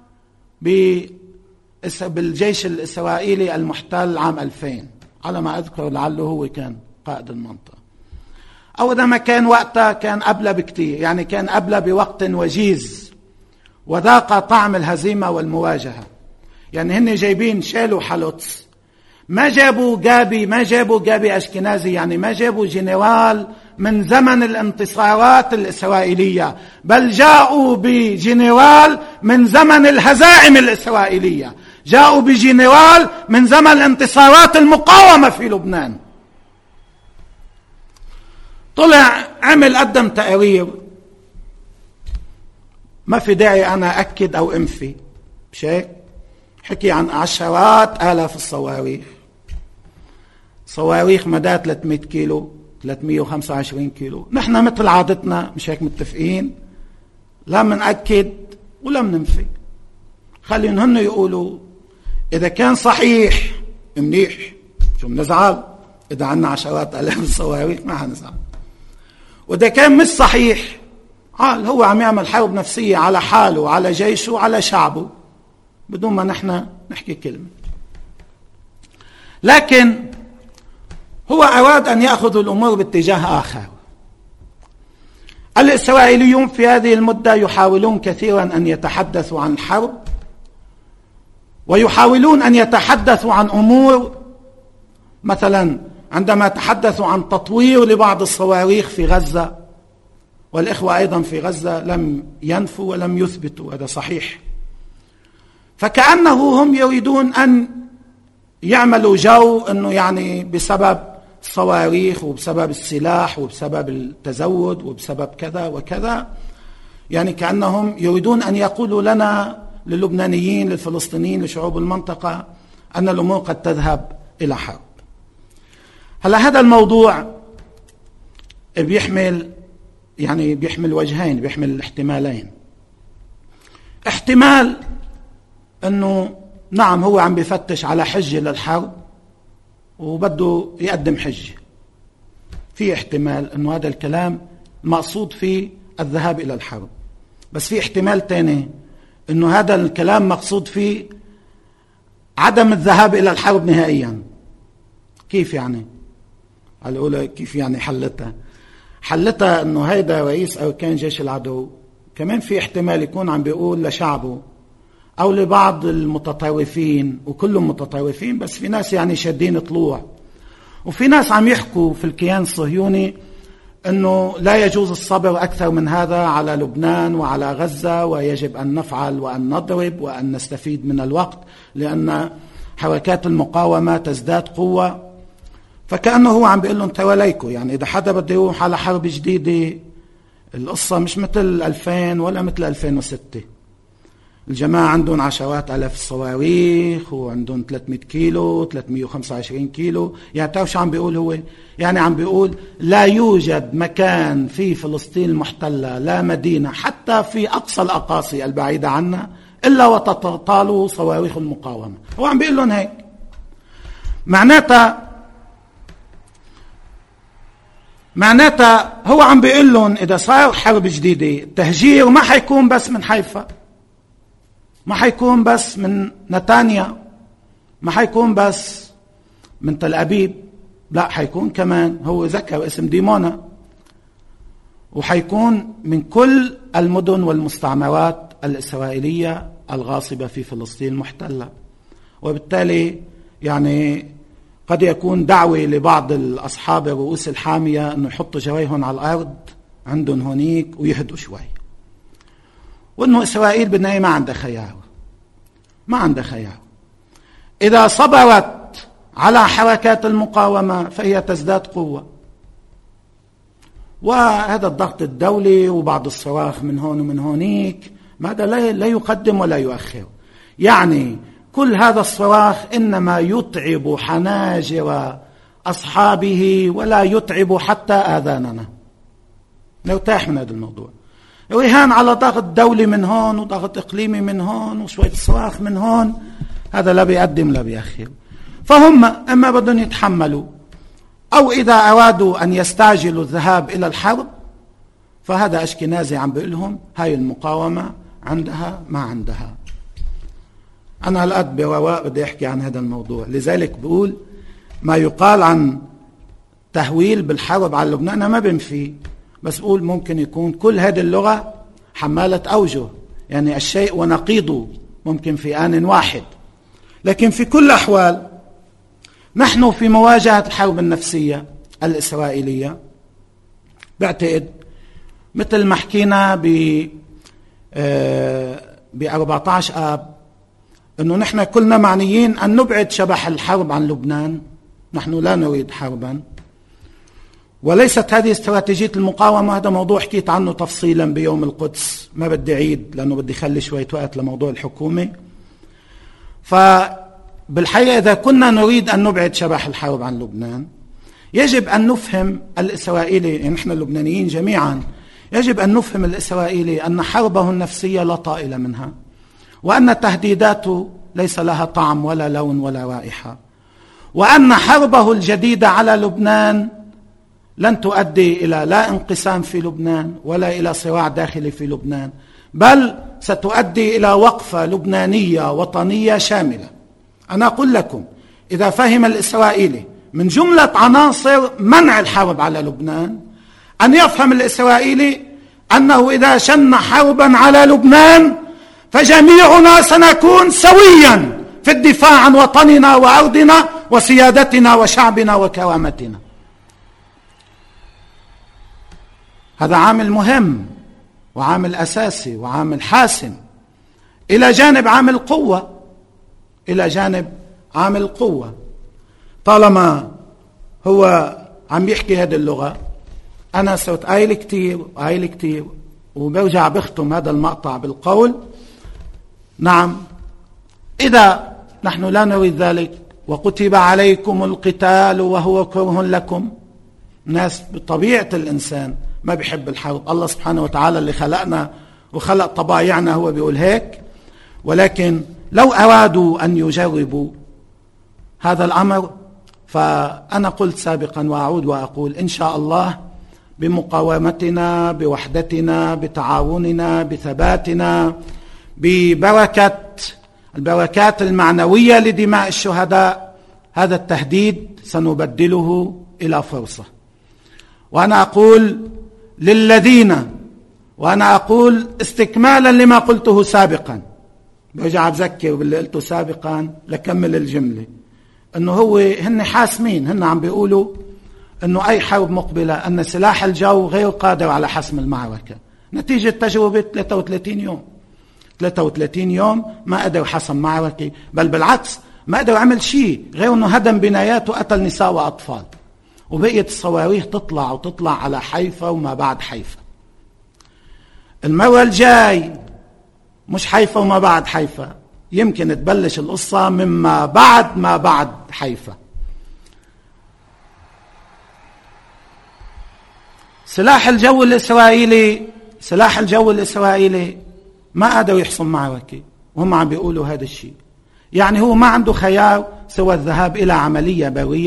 بالجيش الإسرائيلي المحتل عام 2000 على ما أذكر، لعله هو كان قائد المنطقة. أو ده ما كان وقتها، كان قبل بكتير، يعني كان قبل بوقت وجيز، وذاق طعم الهزيمة والمواجهة. يعني هن جايبين شالوا حلوتس، ما جابوا جابي أشكينازي، يعني ما جابوا جنرال من زمن الانتصارات الإسرائيلية، بل جاءوا بجنرال من زمن الهزائم الإسرائيلية، جاءوا بجنرال من زمن الانتصارات المقاومة في لبنان. طلع عمل قدم تقرير، ما في داعي أنا أكد أو أنفي، مش هيك؟ حكي عن عشرات آلاف الصواريخ، صواريخ مدى 300 كيلو 325 كيلو. نحن مثل عادتنا مش هيك متفقين، لا منأكد ولا مننفي، خلينا هن يقولوا إذا كان صحيح منيح، شو بنزعل إذا عنا عشرات آلاف الصواريخ؟ ما حنزعل. وده كان مش صحيح، هو عم يعمل حرب نفسية على حاله وعلى جيشه وعلى شعبه بدون ما نحن نحكي كلمة. لكن هو أراد أن يأخذ الأمور باتجاه آخر. الإسرائيليون في هذه المدة يحاولون كثيرا أن يتحدثوا عن الحرب، ويحاولون أن يتحدثوا عن أمور، مثلا عندما تحدثوا عن تطوير لبعض الصواريخ في غزة، والإخوة أيضا في غزة لم ينفوا ولم يثبتوا هذا صحيح، فكأنه هم يريدون أن يعملوا جو أنه يعني بسبب الصواريخ وبسبب السلاح وبسبب التزود وبسبب كذا وكذا، يعني كأنهم يريدون أن يقولوا لنا للبنانيين للفلسطينيين لشعوب المنطقة أن الأمور قد تذهب إلى حرب. هلا هذا الموضوع بيحمل وجهين، بيحمل احتمالين. احتمال أنه نعم هو عم بيفتش على حجة للحرب وبده يقدم حجة، في احتمال أنه هذا الكلام مقصود فيه الذهاب إلى الحرب، بس في احتمال تاني أنه هذا الكلام مقصود فيه عدم الذهاب إلى الحرب نهائيا. كيف يعني؟ الأولى كيف يعني حلتها أنه هيدا رئيس أركان جيش العدو. كمان في احتمال يكون عم بيقول لشعبه أو لبعض المتطرفين، وكلهم متطرفين بس في ناس يعني شادين طلوع، وفي ناس عم يحكوا في الكيان الصهيوني أنه لا يجوز الصبر أكثر من هذا على لبنان وعلى غزة، ويجب أن نفعل وأن نضرب وأن نستفيد من الوقت لأن حركات المقاومة تزداد قوة. فكأنه هو عم بيقول لهم توليكوا، يعني إذا حدا بده يروح على حرب جديدة القصة مش مثل 2000 ولا مثل 2006. الجماعة عندهم عشرات آلاف الصواريخ وعندهم 300 كيلو 325 كيلو. يعني تعرف شو عم بيقول هو؟ يعني عم بيقول لا يوجد مكان في فلسطين المحتلة، لا مدينة حتى في أقصى الأقاصي البعيدة عنا، إلا وتطال صواريخ المقاومة. هو عم بيقول لهم هيك. معناتها هو عم بيقول لهم إذا صار حرب جديدة التهجير ما حيكون بس من حيفا، ما حيكون بس من نتانيا، ما حيكون بس من تل أبيب، لا حيكون كمان، هو ذكر اسم ديمونا، وحيكون من كل المدن والمستعمرات الإسرائيلية الغاصبة في فلسطين المحتلة. وبالتالي يعني قد يكون دعوة لبعض الأصحاب الرؤوس الحامية أنه يحطوا جويهن على الأرض عندهم هونيك ويهدوا شوي، وأنه إسرائيل بالنهاية ما عندها خيار. إذا صبرت على حركات المقاومة فهي تزداد قوة، وهذا الضغط الدولي وبعض الصراخ من هون ومن هونيك ماذا لا يقدم ولا يؤخر. يعني كل هذا الصراخ إنما يتعب حناجر أصحابه ولا يتعب حتى آذاننا. نرتاح من هذا الموضوع. رهان على ضغط دولي من هون وضغط إقليمي من هون وشوية صراخ من هون، هذا لا بيقدم لا بيأخر. فهم إما بدهم يتحملوا، أو إذا أرادوا أن يستعجلوا الذهاب إلى الحرب فهذا أشكنازي عم بيقولهم هاي المقاومة عندها ما عندها. أنا هالقد برواء بدي أحكي عن هذا الموضوع، لذلك بقول ما يقال عن تهويل بالحرب على لبنان أنا ما بنفي، بس بقول ممكن يكون كل هذه اللغة حمالة أوجه، يعني الشيء ونقيضه ممكن في آن واحد. لكن في كل الأحوال نحن في مواجهة الحرب النفسية الإسرائيلية بعتقد مثل ما حكينا ب 14 آب أنه نحن كلنا معنيين أن نبعد شبح الحرب عن لبنان. نحن لا نريد حربا، وليست هذه استراتيجية المقاومة. هذا موضوع حكيت عنه تفصيلا بيوم القدس، ما بدي أعيد لأنه بدي خلي شوية وقت لموضوع الحكومة. فبالحقيقة إذا كنا نريد أن نبعد شبح الحرب عن لبنان يجب أن نفهم الإسرائيلي، يعني نحن اللبنانيين جميعا يجب أن نفهم الإسرائيلي أن حربه النفسية لا طائل منها، وأن تهديداته ليس لها طعم ولا لون ولا رائحة، وأن حربه الجديدة على لبنان لن تؤدي إلى لا انقسام في لبنان ولا إلى صراع داخلي في لبنان، بل ستؤدي إلى وقفة لبنانية وطنية شاملة. أنا أقول لكم، إذا فهم الإسرائيلي من جملة عناصر منع الحرب على لبنان أن يفهم الإسرائيلي أنه إذا شن حربا على لبنان فجميعنا سنكون سويا في الدفاع عن وطننا وأرضنا وسيادتنا وشعبنا وكرامتنا. هذا عامل مهم وعامل أساسي وعامل حاسم، إلى جانب عامل قوة، إلى جانب عامل قوة. طالما هو عم يحكي هذه اللغة، أنا صرت قايل كتير وبرجع بختم هذا المقطع بالقول: نعم، إذا نحن لا نريد ذلك وكتب عليكم القتال وهو كره لكم، ناس بطبيعة الإنسان ما بيحب الحرب. الله سبحانه وتعالى اللي خلقنا وخلق طبايعنا هو بيقول هيك. ولكن لو أرادوا أن يجربوا هذا الأمر، فأنا قلت سابقا وأعود وأقول: إن شاء الله بمقاومتنا، بوحدتنا، بتعاوننا، بثباتنا، البركات المعنوية لدماء الشهداء، هذا التهديد سنبدله إلى فرصة. وأنا أقول للذين، وأنا أقول استكمالا لما قلته سابقا، برجع بذكر باللي قلته سابقا لكمل الجملة، أنه هن حاسمين، هن عم بيقولوا أنه أي حرب مقبلة أن سلاح الجو غير قادر على حسم المعركة نتيجة تجربة 33 يوم ما قدر حسم معركة، بل بالعكس ما قدر عمل شيء غير أنه هدم بنايات وقتل نساء وأطفال، وبقيت الصواريخ تطلع على حيفا وما بعد حيفا. المرة الجاي مش حيفا وما بعد حيفا، يمكن تبلش القصة مما بعد حيفا. سلاح الجو الإسرائيلي ما قادر يحسم معركة، وهم عم بيقولوا هذا الشيء. يعني هو ما عنده خيار سوى الذهاب إلى عملية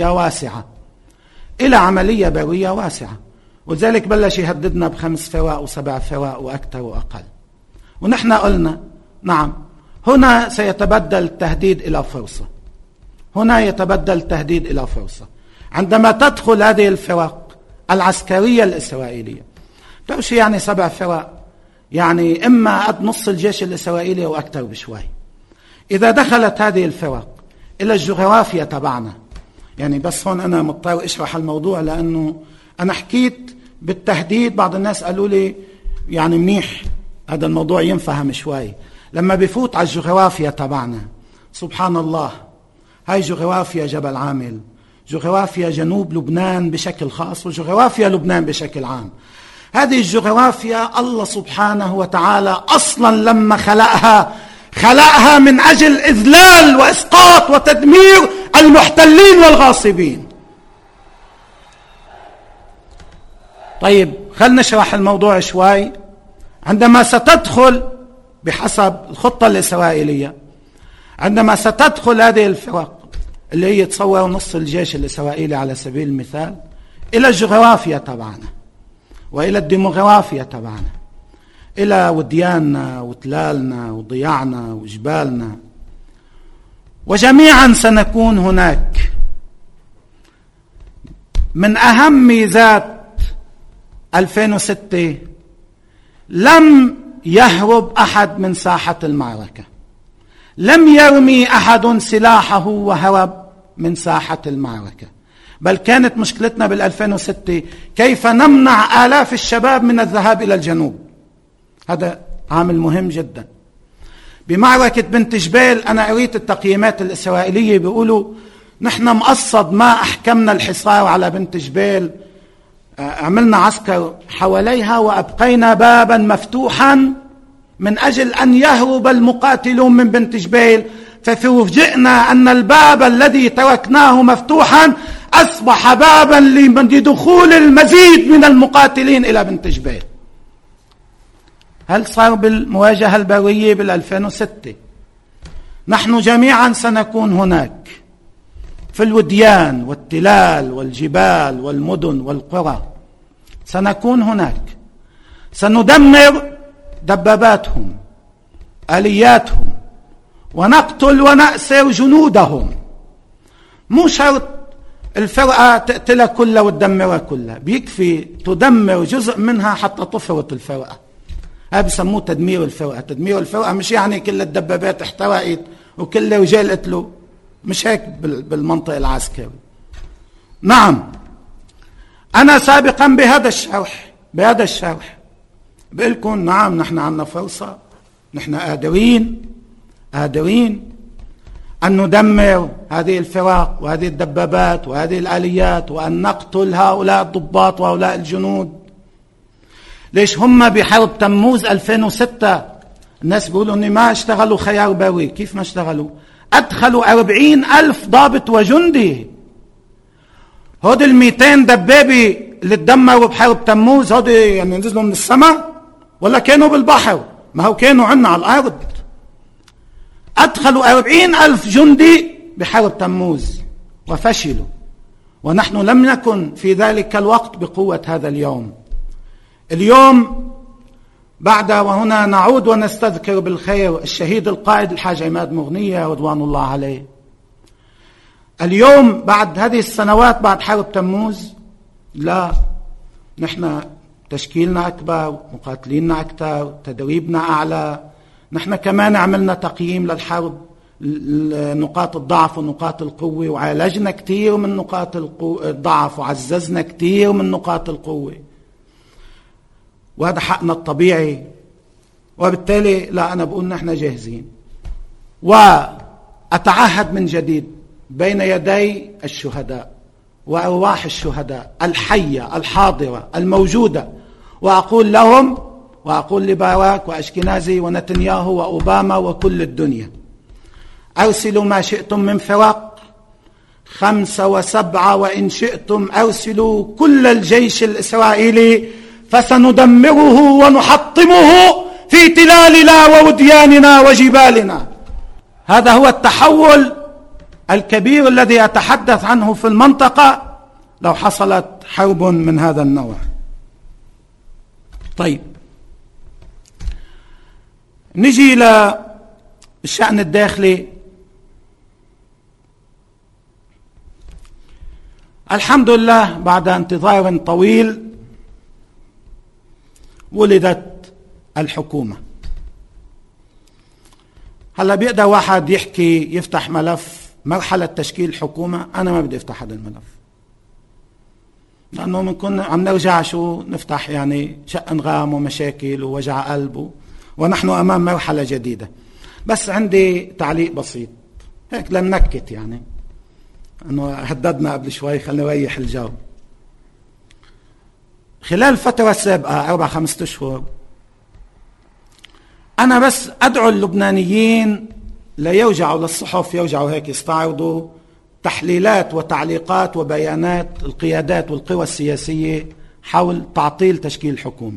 برية واسعة، ولذلك بلش يهددنا ب5 فراق و7 فراق وأكثر وأقل. ونحن قلنا نعم، هنا سيتبدل التهديد إلى فرصة، عندما تدخل هذه الفرق العسكرية الإسرائيلية. تعرف شو يعني 7 فراق؟ يعني إما قد نص الجيش الإسرائيلي أو أكثر بشوي. إذا دخلت هذه الفرق إلى الجغرافيا تبعنا، يعني بس هون أنا مضطر أشرح الموضوع لأنه أنا حكيت بالتهديد، بعض الناس قالوا لي يعني منيح هذا الموضوع ينفهم شوي. لما بفوت على الجغرافيا تبعنا، سبحان الله، هاي جغرافيا جبل عامل، جغرافيا جنوب لبنان بشكل خاص، وجغرافيا لبنان بشكل عام. هذه الجغرافيا الله سبحانه وتعالى أصلا لما خلقها من أجل إذلال وإسقاط وتدمير المحتلين والغاصبين. طيب خلنا نشرح الموضوع شوي. عندما ستدخل بحسب الخطة الإسرائيلية، عندما ستدخل هذه الفرق اللي هي تصور نص الجيش الإسرائيلي على سبيل المثال إلى الجغرافيا تبعنا وإلى الديموغرافيا تبعنا، إلى ودياننا وتلالنا وضياعنا وجبالنا، وجميعا سنكون هناك. من أهم ميزات 2006 لم يهرب أحد من ساحة المعركة، لم يرمي أحد سلاحه وهرب من ساحة المعركة، بل كانت مشكلتنا بال2006 كيف نمنع آلاف الشباب من الذهاب إلى الجنوب. هذا عامل مهم جدا. بمعركة بنت جبيل أنا قريت التقييمات الإسرائيلية بيقولوا نحن مقصد ما أحكمنا الحصار على بنت جبيل، عملنا عسكر حواليها وأبقينا بابا مفتوحا من أجل أن يهرب المقاتلون من بنت جبيل، ففوجئنا أن الباب الذي تركناه مفتوحا أصبح بابا لدخول المزيد من المقاتلين إلى بنت جبيل. هل صار بالمواجهة البرية بال2006؟ نحن جميعا سنكون هناك في الوديان والتلال والجبال والمدن والقرى. سنكون هناك، سندمر دباباتهم، آلياتهم، ونقتل ونأسر جنودهم. مو شرط الفرقة تقتلها كلها وتدمرها كلها، بيكفي تدمر جزء منها حتى تفرط الفرقة. هذا بيسموه تدمير الفرقة. تدمير الفرقة مش يعني كل الدبابات احترقت وكل الرجال قتلوا، مش هيك بالمنطق العسكري. نعم، أنا سابقا بهذا الشرح بقول لكم نعم، نحن عندنا فرصة، نحن قادرين أن ندمر هذه الفرق وهذه الدبابات وهذه الآليات، وأن نقتل هؤلاء الضباط وهؤلاء الجنود. ليش هم بحرب تموز 2006 الناس بيقولوا أني ما اشتغلوا خيار باوي؟ كيف ما اشتغلوا؟ أدخلوا 40,000 ضابط وجندي. هود 200 دبابة اللي تدمروا بحرب تموز، هود يعني نزلوا من السماء ولا كانوا بالبحر؟ ما هو كانوا عنا على الأرض. أدخلوا 40,000 جندي بحرب تموز وفشلوا، ونحن لم نكن في ذلك الوقت بقوة هذا اليوم بعد، وهنا نعود ونستذكر بالخير الشهيد القائد الحاج عماد مغنية رضوان الله عليه. اليوم بعد هذه السنوات، بعد حرب تموز، لا، نحن تشكيلنا أكبر، مقاتليننا أكثر، تدريبنا أعلى. نحن كمان عملنا تقييم للحرب، نقاط الضعف ونقاط القوة، وعالجنا كتير من نقاط الضعف، وعززنا كتير من نقاط القوة، وهذا حقنا الطبيعي. وبالتالي لا، أنا بقول نحن جاهزين، وأتعهد من جديد بين يدي الشهداء وأرواح الشهداء الحية الحاضرة الموجودة، وأقول لهم، وأقول لباراك وأشكنازي ونتنياهو وأوباما وكل الدنيا: أرسلوا ما شئتم من فرق، 5 و7، وإن شئتم أرسلوا كل الجيش الإسرائيلي، فسندمره ونحطمه في تلالنا وودياننا وجبالنا. هذا هو التحول الكبير الذي أتحدث عنه في المنطقة لو حصلت حرب من هذا النوع. طيب، نجي للشأن الداخلي. الحمد لله بعد انتظار طويل ولدت الحكومة. هلا بيقدر واحد يحكي يفتح ملف مرحلة تشكيل حكومة. أنا ما بدي أفتح هذا الملف، لأنه بنكون عم نرجع نفتح يعني شق انغام ومشاكل ووجع قلب، ونحن أمام مرحلة جديدة. بس عندي تعليق بسيط هيك لننكت، يعني أنه هددنا قبل شوي، خلينا نريح الجو. خلال الفترة السابقة 4-5 أشهر أنا بس أدعو اللبنانيين لا يرجعوا للصحف، يرجعوا هيك يستعرضوا تحليلات وتعليقات وبيانات القيادات والقوى السياسية حول تعطيل تشكيل حكومة.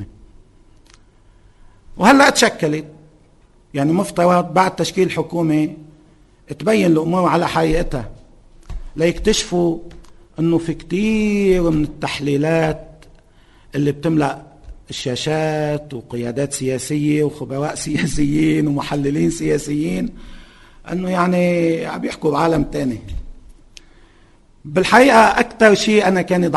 وهلأ تشكلت، يعني مفترض بعد تشكيل حكومة تبين الأمور على حقيقتها، ليكتشفوا أنه في كتير من التحليلات اللي بتملأ الشاشات وقيادات سياسية وخبراء سياسيين ومحللين سياسيين أنه يعني عم يحكوا بعالم تاني. بالحقيقة أكثر شيء أنا كان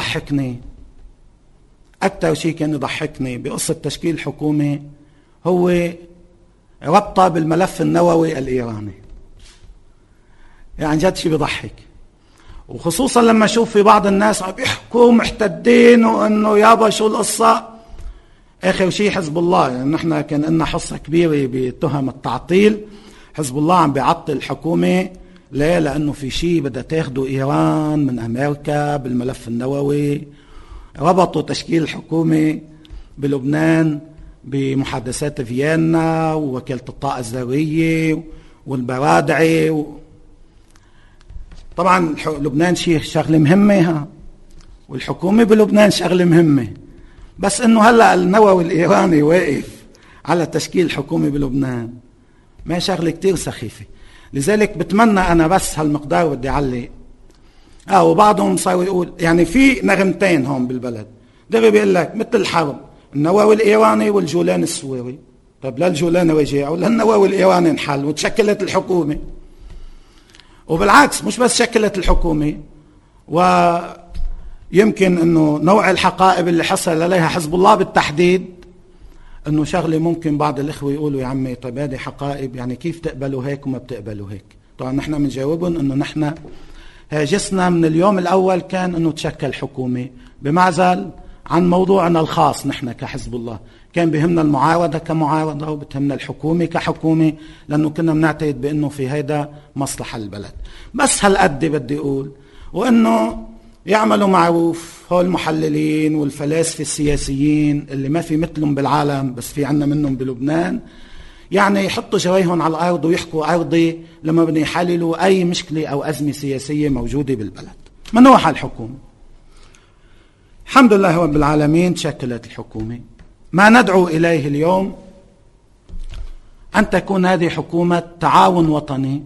يضحكني بقصة تشكيل حكومة هو ربطها بالملف النووي الإيراني. يعني جد شيء بيضحك، وخصوصا لما أشوف في بعض الناس عم يحكوا محتدين وأنه يابا شو القصة. آخر شيء حزب الله، يعني نحن كان لنا حصة كبيرة بتهم التعطيل. حزب الله عم بيعطل الحكومة ليه؟ لأنه في شيء بدها تاخده إيران من أمريكا بالملف النووي. ربطوا تشكيل الحكومة بلبنان بمحادثات فيينا ووكالة الطاقة الذرية والبرادعي. طبعا لبنان شغلة مهمة، والحكومة بلبنان شغلة مهمة، بس انه هلأ النووي الإيراني واقف على تشكيل الحكومة بلبنان، ما شغلة كتير سخيفة. لذلك بتمنى أنا بس هالمقدار بدي أعلق وبعضهم صاروا يقول يعني في نغمتين هون بالبلد، دغري بيقول لك مثل الحرب النووي الإيراني والجولان السوري. طب لا الجولان رجع ولا النووي الإيراني انحل وتشكلت الحكومة. وبالعكس مش بس شكلت الحكومة، ويمكن انه نوع الحقائب اللي حصل عليها حزب الله بالتحديد، انه شغله ممكن بعض الاخوه يقولوا يا عمي طيب هذه حقائب، يعني كيف تقبلوا هيك وما بتقبلوا هيك؟ طبعا نحن بنجاوبهم انه نحن هاجسنا من اليوم الاول كان انه تشكل حكومه، بمعزل عن موضوعنا الخاص. نحن كحزب الله كان بهمنا المعارضه كمعارضه، وبتهمنا الحكومه كحكومه، لانه كنا بنعتقد بانه في هيدا مصلحه البلد. بس هالقد بدي اقول، وانه يعملوا معروف هول المحللين والفلاسفه السياسيين اللي ما في مثلهم بالعالم بس في عنا منهم بلبنان، يعني يحطوا جوايهم على الارض ويحكوا ارضي لما بدهم يحللوا اي مشكله او ازمه سياسيه موجوده بالبلد. منوح على الحكومه. الحمد لله رب العالمين تشكلت الحكومه. ما ندعو اليه اليوم ان تكون هذه حكومه تعاون وطني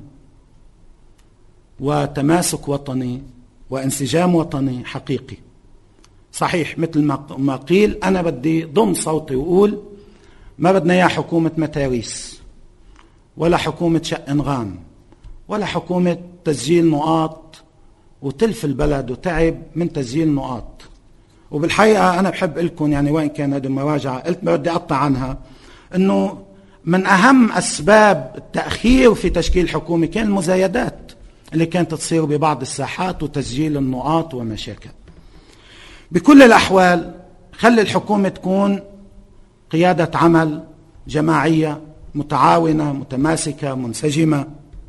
وتماسك وطني وانسجام وطني حقيقي. صحيح مثل ما قيل، أنا بدي ضم صوتي وأقول ما بدنا إياه حكومة متاريس ولا حكومة شق انغام ولا حكومة تسجيل نقاط وتلف البلد وتعب من تسجيل نقاط. وبالحقيقة أنا بحب لكم، يعني وين كان هذه المراجعة قلت ما بدي أقطع عنها، أنه من أهم أسباب التأخير في تشكيل حكومة كان المزايدات اللي كانت تصير ببعض الساحات وتسجيل النقاط ومشاكل. بكل الأحوال خلي الحكومة تكون قيادة عمل جماعية متعاونة متماسكة منسجمة.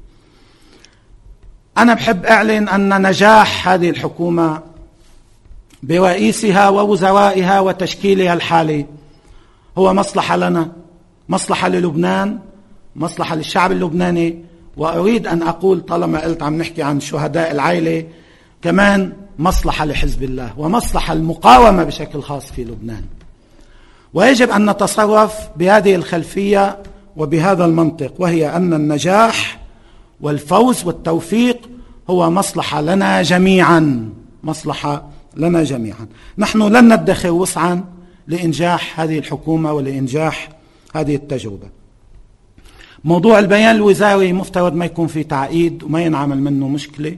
أنا بحب أعلن أن نجاح هذه الحكومة برئيسها ووزرائها وتشكيلها الحالي هو مصلحة لنا، مصلحة للبنان، مصلحة للشعب اللبناني. وأريد أن أقول طالما قلت عم نحكي عن شهداء العائلة، كمان مصلحة لحزب الله ومصلحة المقاومة بشكل خاص في لبنان. ويجب أن نتصرف بهذه الخلفية وبهذا المنطق، وهي أن النجاح والفوز والتوفيق هو مصلحة لنا جميعا، مصلحة لنا جميعا. نحن لن ندخر وسعا لإنجاح هذه الحكومة ولإنجاح هذه التجربة. موضوع البيان الوزاري مفترض ما يكون في تعقيد وما ينعمل منه مشكلة،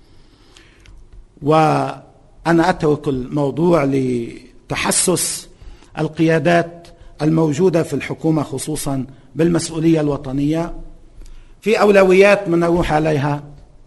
وأنا أترك الموضوع لتحسس القيادات الموجودة في الحكومة خصوصا بالمسؤولية الوطنية. في أولويات من نروح عليها،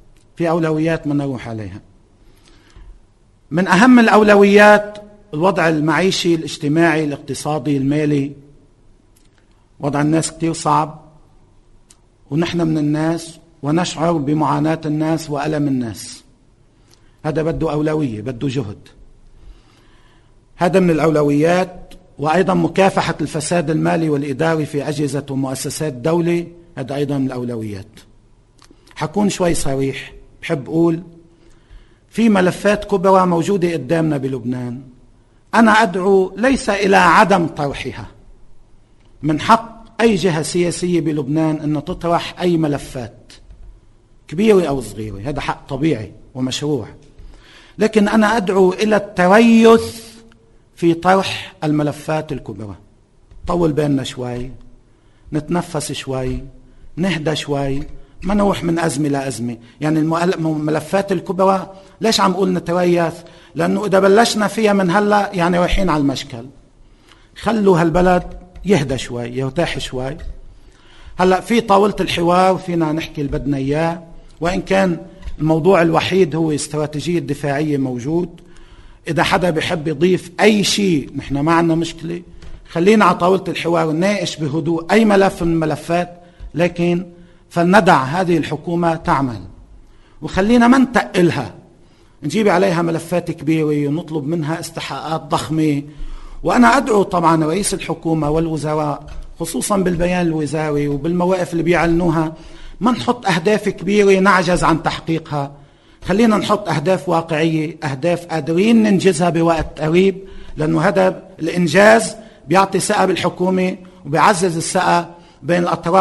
من أهم الأولويات الوضع المعيشي الاجتماعي الاقتصادي المالي. وضع الناس كتير صعب، ونحن من الناس ونشعر بمعاناة الناس وألم الناس. هذا بده أولوية، بده جهد. هذا من الأولويات. وأيضا مكافحة الفساد المالي والإداري في أجهزة ومؤسسات الدولة، هذا أيضا من الأولويات. حكون شوي صريح، بحب أقول في ملفات كبرى موجودة قدامنا بلبنان، أنا أدعو ليس إلى عدم طرحها. من حق أي جهة سياسية بلبنان أن تطرح أي ملفات كبيرة أو صغيرة، هذا حق طبيعي ومشروع، لكن أنا أدعو إلى التريث في طرح الملفات الكبرى. طول بالنا شوي، نتنفس شوي، نهدى شوي، ما نروح من أزمة لأزمة. يعني الملفات الكبرى ليش عم قول نتريث؟ لأنه إذا بلشنا فيها من هلأ يعني رايحين على المشكل. خلوا هالبلد يهدى شوي، يرتاح شوي. هلأ في طاولة الحوار فينا نحكي اللي بدنا إياه، وإن كان الموضوع الوحيد هو استراتيجية دفاعية موجود. إذا حدا بيحب يضيف أي شيء نحن ما عنا مشكلة، خلينا على طاولة الحوار ونناقش بهدوء أي ملف من الملفات، لكن فلندع هذه الحكومة تعمل، وخلينا ما نتقلها، نجيب عليها ملفات كبيرة ونطلب منها استحقاقات ضخمة. وأنا أدعو طبعا رئيس الحكومة والوزراء خصوصا بالبيان الوزاري وبالمواقف اللي بيعلنوها ما نحط أهداف كبيرة نعجز عن تحقيقها. خلينا نحط أهداف واقعية، أهداف قادرين ننجزها بوقت قريب، لأنه هذا الإنجاز بيعطي ثقة بالحكومة وبيعزز الثقة بين الأطراف.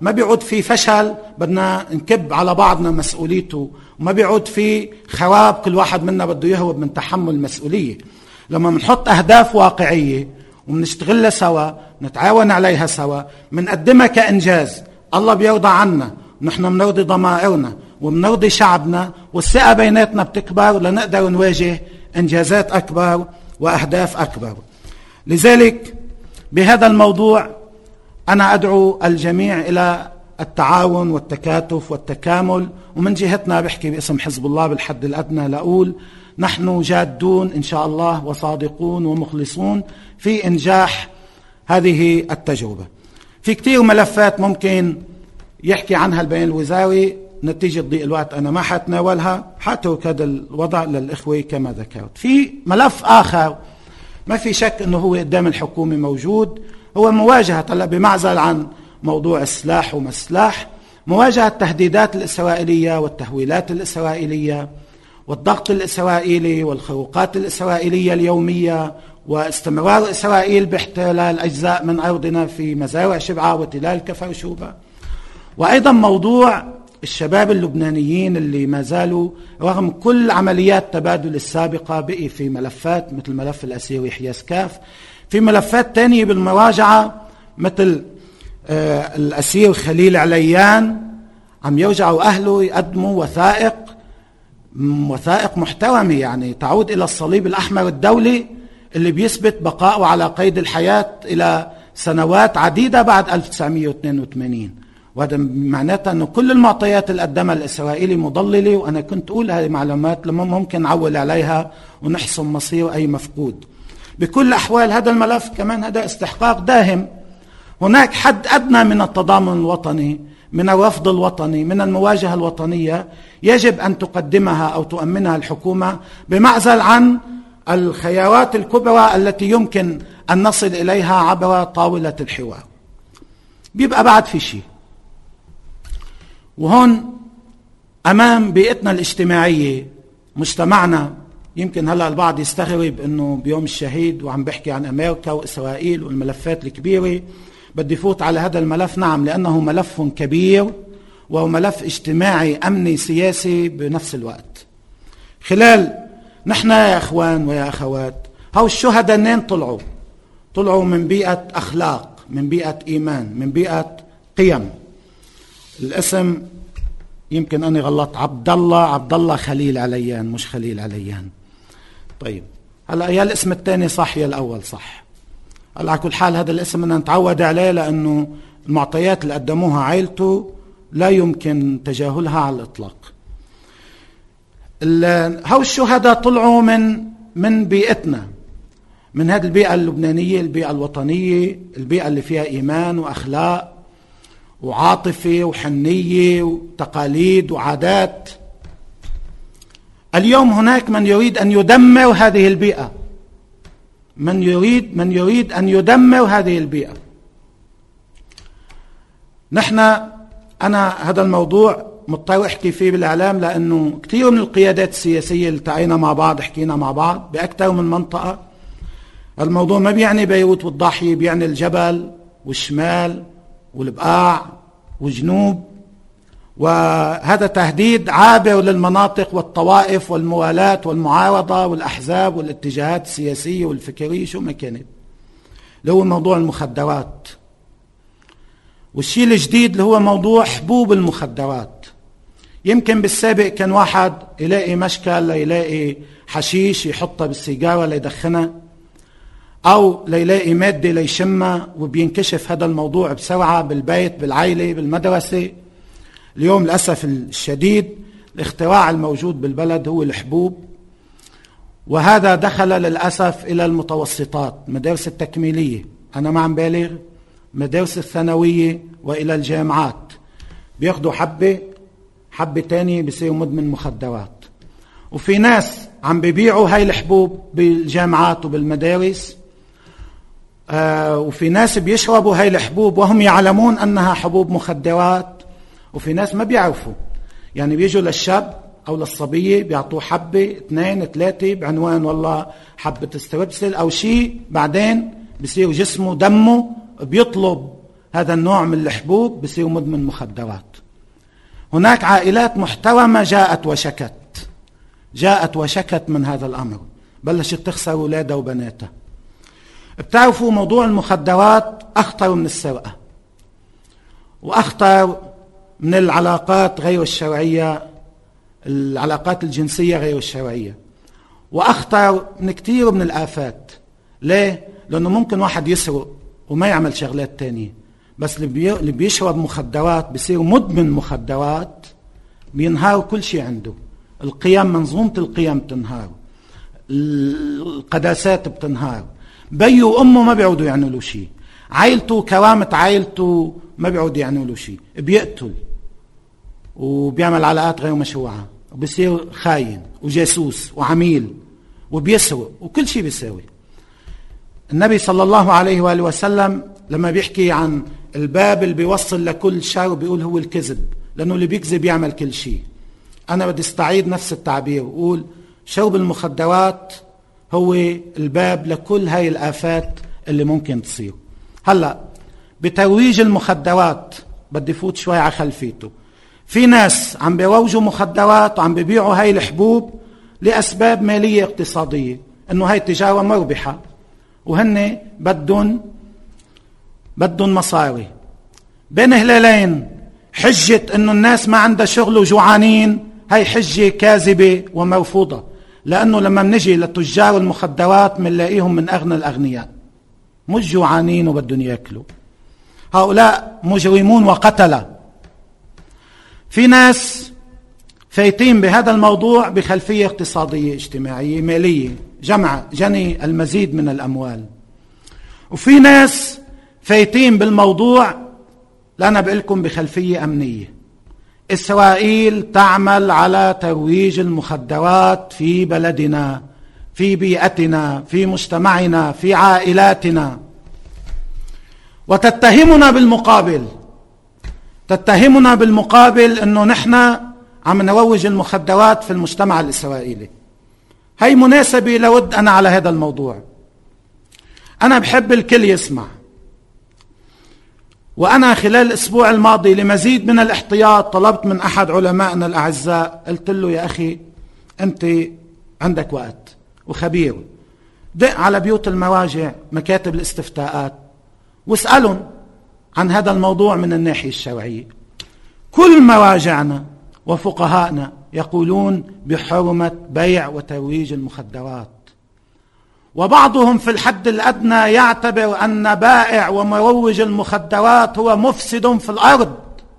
ما بيعود في فشل بدنا نكب على بعضنا مسؤوليته، وما بيعود في خراب كل واحد منا بده يهرب من تحمل المسؤولية. لما بنحط أهداف واقعية وبنشتغلها سوا، نتعاون عليها سوا، بنقدمها كإنجاز، الله بيرضى عنا، ونحن بنرضي ضمائرنا وبنرضي شعبنا، والثقة بيناتنا بتكبر لنقدر نواجه إنجازات أكبر وأهداف أكبر. لذلك بهذا الموضوع أنا أدعو الجميع إلى التعاون والتكاتف والتكامل. ومن جهتنا بحكي باسم حزب الله بالحد الأدنى لأقول نحن جادون إن شاء الله وصادقون ومخلصون في إنجاح هذه التجربة. في كتير ملفات ممكن يحكي عنها البيان الوزاري، نتيجة ضيق الوقت أنا ما حتناولها، حاترك هذا الوضع للإخوة كما ذكرت. في ملف آخر ما في شك أنه هو قدام الحكومة موجود، هو مواجهة هلا بمعزل عن موضوع السلاح وما السلاح، مواجهة التهديدات الإسرائيلية والتهويلات الإسرائيلية والضغط الإسرائيلي والخروقات الإسرائيلية اليومية، واستمرار إسرائيل باحتلال أجزاء من أرضنا في مزارع شبعة وتلال كفر شوبة، وأيضا موضوع الشباب اللبنانيين اللي ما زالوا رغم كل عمليات تبادل السابقة بقي في ملفات مثل ملف الأسير يحيى سكاف، في ملفات تانية بالمراجعة مثل الأسير خليل عليان عم يرجعوا أهله يقدموا وثائق محترمة يعني تعود إلى الصليب الأحمر الدولي اللي بيثبت بقائه على قيد الحياة إلى سنوات عديدة بعد 1982. وهذا معناته أنه كل المعطيات اللي قدمها الإسرائيلي مضللة، وأنا كنت أقول هذه المعلومات لما ممكن نعول عليها ونحسم مصير أي مفقود. بكل الأحوال هذا الملف كمان هذا استحقاق داهم. هناك حد أدنى من التضامن الوطني، من الرفض الوطني، من المواجهة الوطنية يجب أن تقدمها أو تؤمنها الحكومة، بمعزل عن الخيارات الكبرى التي يمكن أن نصل إليها عبر طاولة الحوار. بيبقى بعد في شيء، وهون أمام بيئتنا الاجتماعية مجتمعنا، يمكن هلأ البعض يستغرب أنه بيوم الشهيد وعم بحكي عن أمريكا وإسرائيل والملفات الكبيرة، بدي فوت على هذا الملف. نعم، لأنه ملف كبير وهو ملف اجتماعي أمني سياسي بنفس الوقت. خلال نحن يا أخوان ويا أخوات، هاو الشهداء منين طلعوا من بيئة أخلاق، من بيئة إيمان، من بيئة قيم. الاسم يمكن أني غلط، عبد الله خليل عليان مش خليل عليان. طيب هلا يا الاسم الثاني صح يا الأول صح. هلا على كل حال هذا الاسم بدنا نتعود عليه، لأنه المعطيات اللي قدموها عائلته لا يمكن تجاهلها على الإطلاق. هاو الشهداء طلعوا من بيئتنا، من هذه البيئة اللبنانية، البيئة الوطنية، البيئة اللي فيها إيمان وأخلاق وعاطفة وحنية وتقاليد وعادات. اليوم هناك من يريد أن يدمر هذه البيئة، من يريد أن يدمر هذه البيئة. أنا هذا الموضوع مضطر أحكي فيه بالإعلام، لأنه كثير من القيادات السياسية اللي التقينا مع بعض، حكينا مع بعض بأكثر من منطقة. الموضوع ما بيعني بيروت والضاحية، بيعني الجبل والشمال والبقاع والجنوب، وهذا تهديد عابر للمناطق والطوائف والموالاة والمعارضة والأحزاب والاتجاهات السياسية والفكرية شو ما كانت، اللي هو موضوع المخدرات. والشيء الجديد اللي هو موضوع حبوب المخدرات. يمكن بالسابق كان واحد يلاقي مشكل ليلاقي حشيش يحطها بالسيجارة ليدخنها، أو ليلاقي مادة ليشمها، وبينكشف هذا الموضوع بسرعة بالبيت، بالعائلة، بالمدرسة. اليوم للأسف الشديد الاختراع الموجود بالبلد هو الحبوب، وهذا دخل للأسف إلى المتوسطات، مدارس التكميلية، أنا ما عم بالغ، مدارس الثانوية وإلى الجامعات. بياخدوا حبة تانية بيصيروا مدمن مخدرات. وفي ناس عم بيبيعوا هاي الحبوب بالجامعات وبالمدارس، وفي ناس بيشربوا هاي الحبوب وهم يعلمون أنها حبوب مخدرات، وفي ناس ما بيعرفوا. يعني بيجوا للشاب أو للصبية بيعطوه حبة 2 3 بعنوان والله حبة استربسل أو شيء، بعدين بيصير جسمه دمه بيطلب هذا النوع من الحبوب بصير مدمن مخدرات. هناك عائلات محترمة جاءت وشكت من هذا الأمر، بلشت تخسر أولادها وبناتها. بتعرفوا موضوع المخدرات أخطر من السرقة، وأخطر من العلاقات غير الشرعية، العلاقات الجنسية غير الشرعية، وأخطر من كتير من الآفات. ليه؟ لأنه ممكن واحد يسرق وما يعمل شغلات تانية، بس اللي بيشرب مخدرات بيصير مدمن مخدرات، بينهار كل شيء عنده. القيم، منظومة القيم بتنهار، القداسات بتنهار، بيه وأمه ما بيعودوا يعنوا له شيء، عائلته كرامة عائلته ما بيعود يعنوا له شيء، بيقتل وبيعمل علاقات غير مشروعة، وبيصير خاين وجاسوس وعميل وبيسرق وكل شيء بيساوي. النبي صلى الله عليه وآله وسلم لما بيحكي عن الباب اللي بيوصل لكل شر بيقول هو الكذب، لأنه اللي بيكذب يعمل كل شيء. أنا بدي استعيد نفس التعبير وقول شرب المخدرات هو الباب لكل هاي الآفات اللي ممكن تصير. هلأ بترويج المخدرات بدي فوت شوي على خلفيته. في ناس عم بيروجوا مخدرات وعم بيبيعوا هاي الحبوب لأسباب مالية اقتصادية، إنه هاي تجارة مربحة وهن بدهم مصاري. بين هلالين حجة إنه الناس ما عندها شغل وجوعانين، هاي حجة كاذبة ومرفوضة، لأنه لما منجي لتجار المخدرات منلاقيهم من أغنى الأغنياء، مش جوعانين وبدهم يأكلوا. هؤلاء مجرمون وقتلة. في ناس فايتين بهذا الموضوع بخلفية اقتصادية اجتماعية مالية، جني المزيد من الأموال. وفي ناس فايتين بالموضوع لأنا بقلكم بخلفية أمنية. إسرائيل تعمل على ترويج المخدرات في بلدنا، في بيئتنا، في مجتمعنا، في عائلاتنا، وتتهمنا بالمقابل أنه نحن عم نروج المخدرات في المجتمع الإسرائيلي. هاي مناسبة لود أنا على هذا الموضوع. أنا بحب الكل يسمع، وأنا خلال الأسبوع الماضي لمزيد من الاحتياط طلبت من أحد علمائنا الأعزاء، قلت له يا أخي أنت عندك وقت وخبير، دق على بيوت المراجع مكاتب الاستفتاءات واسألهم عن هذا الموضوع من الناحية الشرعية. كل مراجعنا وفقهاءنا يقولون بحرمة بيع وترويج المخدرات، وبعضهم في الحد الأدنى يعتبر أن بائع ومروج المخدرات هو مفسد في الأرض.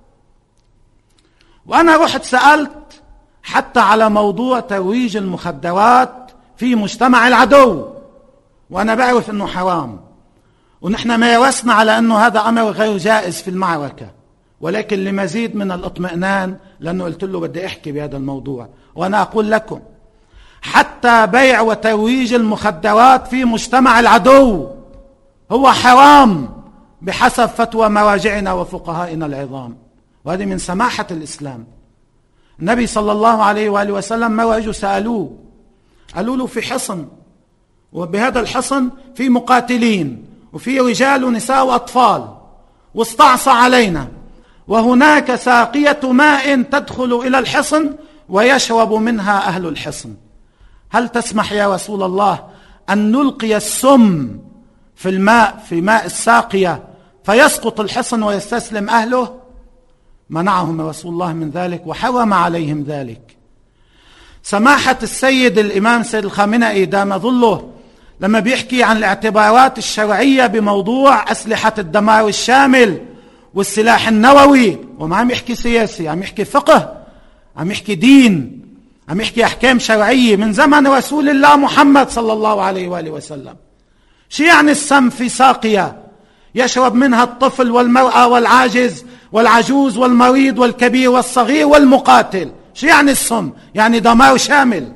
وأنا رحت سألت حتى على موضوع ترويج المخدرات في مجتمع العدو، وأنا بعرف أنه حرام، ونحن ما يوسنا على أنه هذا أمر غير جائز في المعركة، ولكن لمزيد من الاطمئنان، لأنه قلت له بدي أحكي بهذا الموضوع. وأنا أقول لكم حتى بيع وترويج المخدرات في مجتمع العدو هو حرام بحسب فتوى مراجعنا وفقهائنا العظام، وهذه من سماحة الإسلام. النبي صلى الله عليه وآله وسلم ما اجوا سألوه، قالوا له في حصن، وبهذا الحصن في مقاتلين وفي رجال ونساء وأطفال، واستعصى علينا، وهناك ساقية ماء تدخل إلى الحصن ويشرب منها أهل الحصن. هل تسمح يا رسول الله أن نلقي السم في ماء الساقية فيسقط الحصن ويستسلم أهله؟ منعهم رسول الله من ذلك وحرم عليهم ذلك. سماحة السيد الإمام سيد الخامنئي دام ظله لما بيحكي عن الاعتبارات الشرعية بموضوع أسلحة الدمار الشامل والسلاح النووي، وما عم يحكي سياسي، عم يحكي فقه، عم يحكي دين، عم يحكي أحكام شرعية من زمن رسول الله محمد صلى الله عليه وآله وسلم. شو يعني السم في ساقية يشرب منها الطفل والمرأة والعاجز والعجوز والمريض والكبير والصغير والمقاتل؟ شو يعني السم؟ يعني دمار شامل.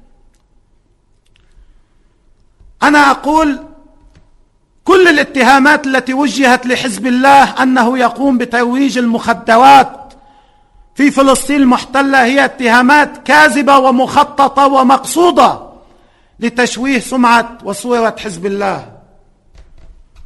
أنا أقول كل الاتهامات التي وجهت لحزب الله أنه يقوم بترويج المخدرات في فلسطين المحتلة هي اتهامات كاذبة ومخططة ومقصودة لتشويه سمعة وصورة حزب الله.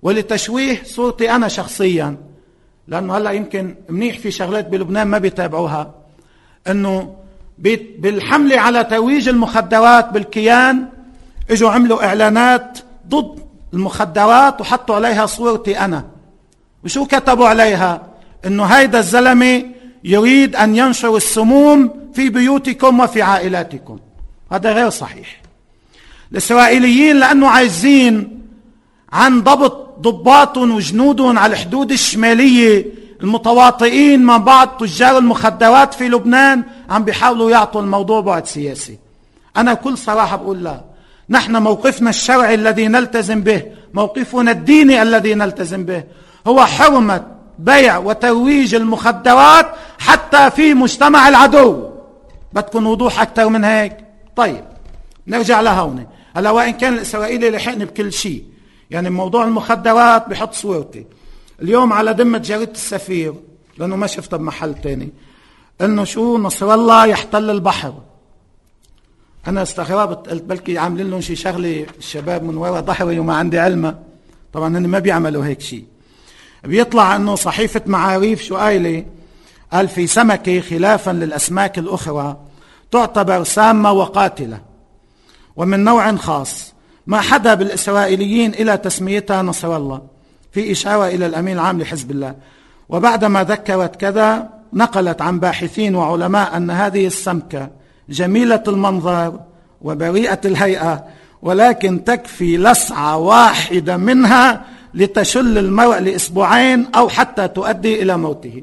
ولتشويه صورتي أنا شخصيا، لأنه هلأ يمكن منيح في شغلات بلبنان ما بيتابعوها، أنه بالحملة على ترويج المخدرات بالكيان اجوا عملوا إعلانات ضد المخدرات وحطوا عليها صورتي أنا. وشو كتبوا عليها؟ أنه هيدا الزلمة يريد أن ينشر السموم في بيوتكم وفي عائلاتكم. هذا غير صحيح. الإسرائيليين لأنه عايزين عن ضبط ضباطهم وجنودهم على الحدود الشمالية المتواطئين مع بعض تجار المخدرات في لبنان، عم بيحاولوا يعطوا الموضوع بعد سياسي. أنا كل صراحة بقول لا، نحن موقفنا الشرعي الذي نلتزم به، موقفنا الديني الذي نلتزم به، هو حرمة بيع وترويج المخدرات حتى في مجتمع العدو. بدكم وضوح أكثر من هيك؟ طيب نرجع لهون. هلا وإن كان الإسرائيلي لحقني بكل شيء، يعني موضوع المخدرات بحط صورتي. اليوم على دمة جريدة السفير، لأنه ما شفتها بمحل تاني، إنه شو نصر الله يحتل البحر. أنا استغربت، قلت بلكي عاملين لهم شي شغلة الشباب من وراء ظهري وما عندي علمها. طبعا هن ما بيعملوا هيك شيء. بيطلع إنه صحيفة معاريف شو قايلة؟ قال في سمكة خلافا للأسماك الأخرى تعتبر سامة وقاتلة ومن نوع خاص، ما حدا بالإسرائيليين إلى تسميتها نصر الله، في إشارة إلى الأمين العام لحزب الله. وبعدما ذكرت كذا نقلت عن باحثين وعلماء أن هذه السمكة جميلة المنظر وبريئة الهيئة، ولكن تكفي لسعة واحدة منها لتشل المرء لأسبوعين أو حتى تؤدي إلى موته.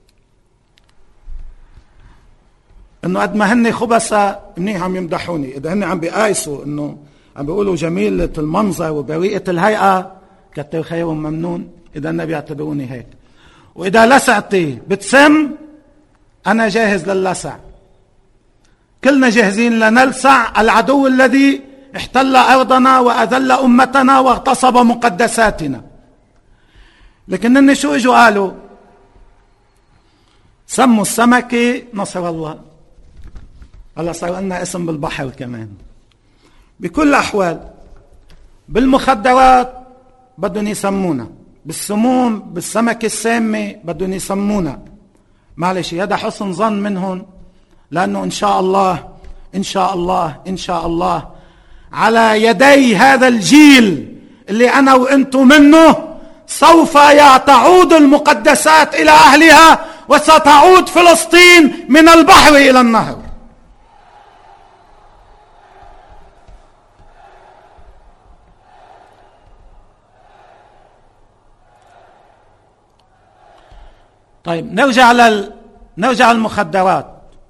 إنه قد ما هن خبثة منيح عم يمدحوني، إذا هن عم بيقايسوا إنه عم بيقولوا جميلة المنظر وبريئة الهيئة كتر خيرهم ممنون، إذا أنا بيعتبروني هيك. وإذا لسعتي بتسم أنا جاهز للسع، كلنا جاهزين لنلسع العدو الذي احتل أرضنا وأذل أمتنا واغتصب مقدساتنا. لكنني شو اجوا قالوا؟ سموا السمكة نصر الله. هلا صار لنا اسم بالبحر كمان. بكل الأحوال بالمخدرات بدهم يسمونا، بالسموم بالسمكة السامة بدهم يسمونا. معلش هذا حسن ظن منهم، لأنه إن شاء الله إن شاء الله إن شاء الله على يدي هذا الجيل اللي أنا وإنتم منه سوف تعود المقدسات إلى أهلها، وستعود فلسطين من البحر إلى النهر. طيب نرجع المخدرات.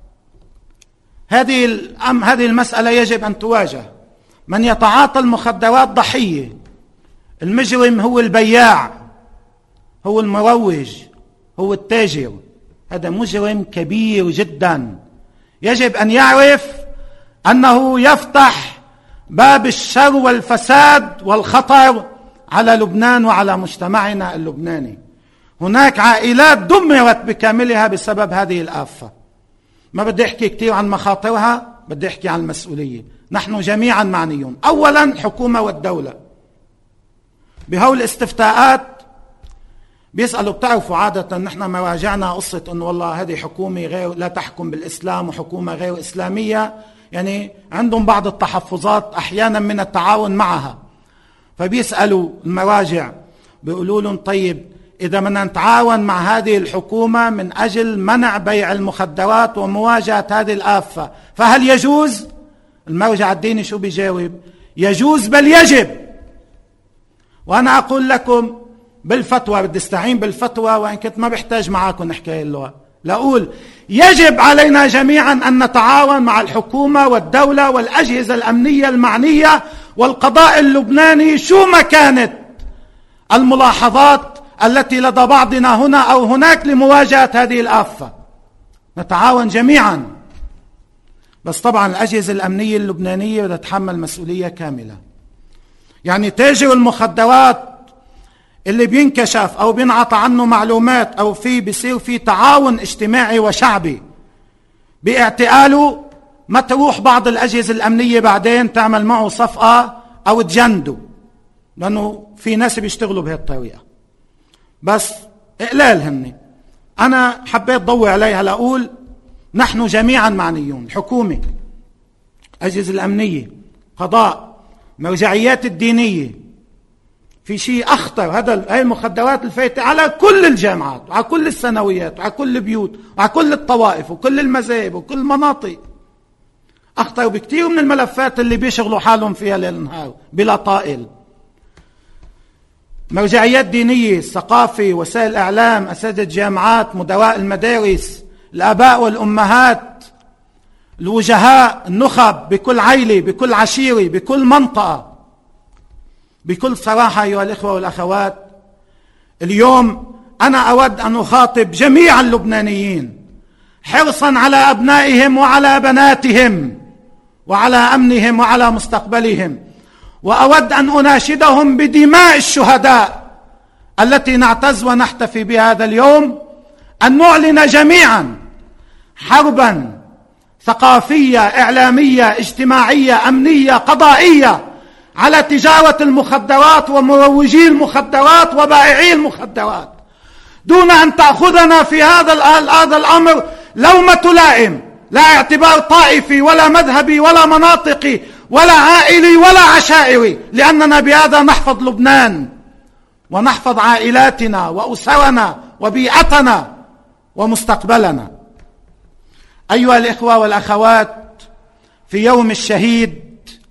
هذه المسألة يجب أن تواجه. من يتعاطى المخدرات ضحية، المجرم هو البياع، هو المروج، هو التاجر. هذا مجرم كبير جدا، يجب أن يعرف أنه يفتح باب الشر والفساد والخطر على لبنان وعلى مجتمعنا اللبناني. هناك عائلات دمرت بكاملها بسبب هذه الآفة. ما بدي أحكي كثير عن مخاطرها، بدي أحكي عن المسؤولية. نحن جميعا معنيون، أولا الحكومة والدولة. بهول الاستفتاءات بيسألوا، بتعرفوا عادة نحن مراجعنا قصة أنه والله هذه حكومة غير لا تحكم بالإسلام وحكومة غير إسلامية، يعني عندهم بعض التحفظات أحيانا من التعاون معها. فبيسألوا المراجع بيقولوا لهم طيب إذا بدنا نتعاون مع هذه الحكومة من أجل منع بيع المخدرات ومواجهة هذه الآفة فهل يجوز؟ المرجع الديني شو بيجاوب؟ يجوز بل يجب. وأنا أقول لكم بالفتوى، بدي استعين بالفتوى وإن كنت ما بحتاج معاكم حكاية اللغة، لأقول يجب علينا جميعا أن نتعاون مع الحكومة والدولة والأجهزة الأمنية المعنية والقضاء اللبناني شو ما كانت الملاحظات التي لدى بعضنا هنا أو هناك لمواجهة هذه الآفة. نتعاون جميعا، بس طبعا الأجهزة الأمنية اللبنانية بدها تتحمل مسؤولية كاملة. يعني تاجر المخدرات اللي بينكشف أو بينعطى عنه معلومات أو بيصير في تعاون اجتماعي وشعبي باعتقاله، ما تروح بعض الأجهزة الأمنية بعدين تعمل معه صفقة أو تجنده. لأنه في ناس بيشتغلوا بهالطريقة، بس إقلال هن. أنا حبيت ضوي عليها لأقول نحن جميعا معنيون، الحكومة، أجهزة الأمنية، قضاء، مرجعيات الدينية. في شيء أخطر، هاي المخدرات الفايتة على كل الجامعات وعلى كل الثانويات وعلى كل البيوت وعلى كل الطوائف وكل المذاهب وكل المناطق، أخطر بكتير من الملفات اللي بيشغلوا حالهم فيها ليل نهار بلا طائل. مرجعيات دينية، ثقافة، وسائل الإعلام، أساتذة الجامعات، مدراء المدارس، الآباء والأمهات، الوجهاء، النخب بكل عائلة، بكل عشيرة، بكل منطقة. بكل صراحة أيها الإخوة والأخوات، اليوم أنا أود أن أخاطب جميع اللبنانيين حرصا على أبنائهم وعلى بناتهم وعلى أمنهم وعلى مستقبلهم، وأود أن أناشدهم بدماء الشهداء التي نعتز ونحتفي بهذا اليوم، أن نعلن جميعا حربا ثقافية، إعلامية، اجتماعية، أمنية، قضائية على تجارة المخدرات ومروجي المخدرات وبائعي المخدرات، دون أن تأخذنا في هذا الأمر لومة لائم، لا اعتبار طائفي ولا مذهبي ولا مناطقي ولا عائلي ولا عشائري، لأننا بهذا نحفظ لبنان ونحفظ عائلاتنا وأسرنا وبيئتنا ومستقبلنا. أيها الإخوة والأخوات، في يوم الشهيد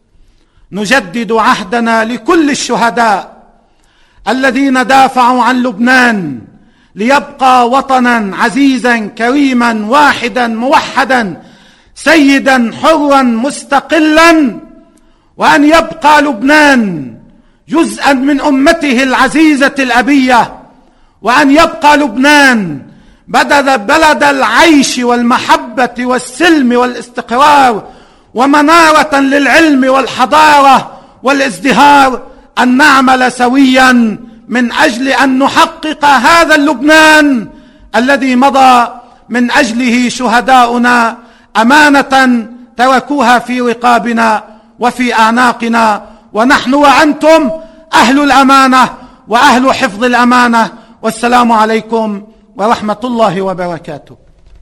نجدد عهدنا لكل الشهداء الذين دافعوا عن لبنان ليبقى وطنا عزيزا كريما واحدا موحدا سيدا حرا مستقلا، وأن يبقى لبنان جزءا من أمته العزيزة الأبية، وأن يبقى لبنان بلد العيش والمحبة والسلم والاستقرار ومنارة للعلم والحضارة والازدهار، أن نعمل سويا من أجل أن نحقق هذا اللبنان الذي مضى من أجله شهداؤنا أمانة تركوها في رقابنا وفي أعناقنا، ونحن وأنتم أهل الأمانة وأهل حفظ الأمانة. والسلام عليكم ورحمة الله وبركاته.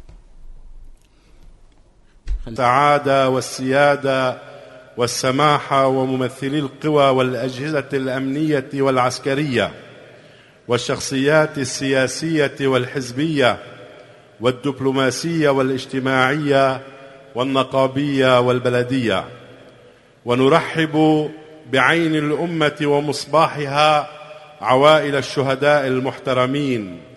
السعادة والسيادة والسماحة وممثلي القوى والأجهزة الأمنية والعسكرية والشخصيات السياسية والحزبية والدبلوماسية والاجتماعية والنقابية والبلدية، ونرحب بعين الأمة ومصباحها عوائل الشهداء المحترمين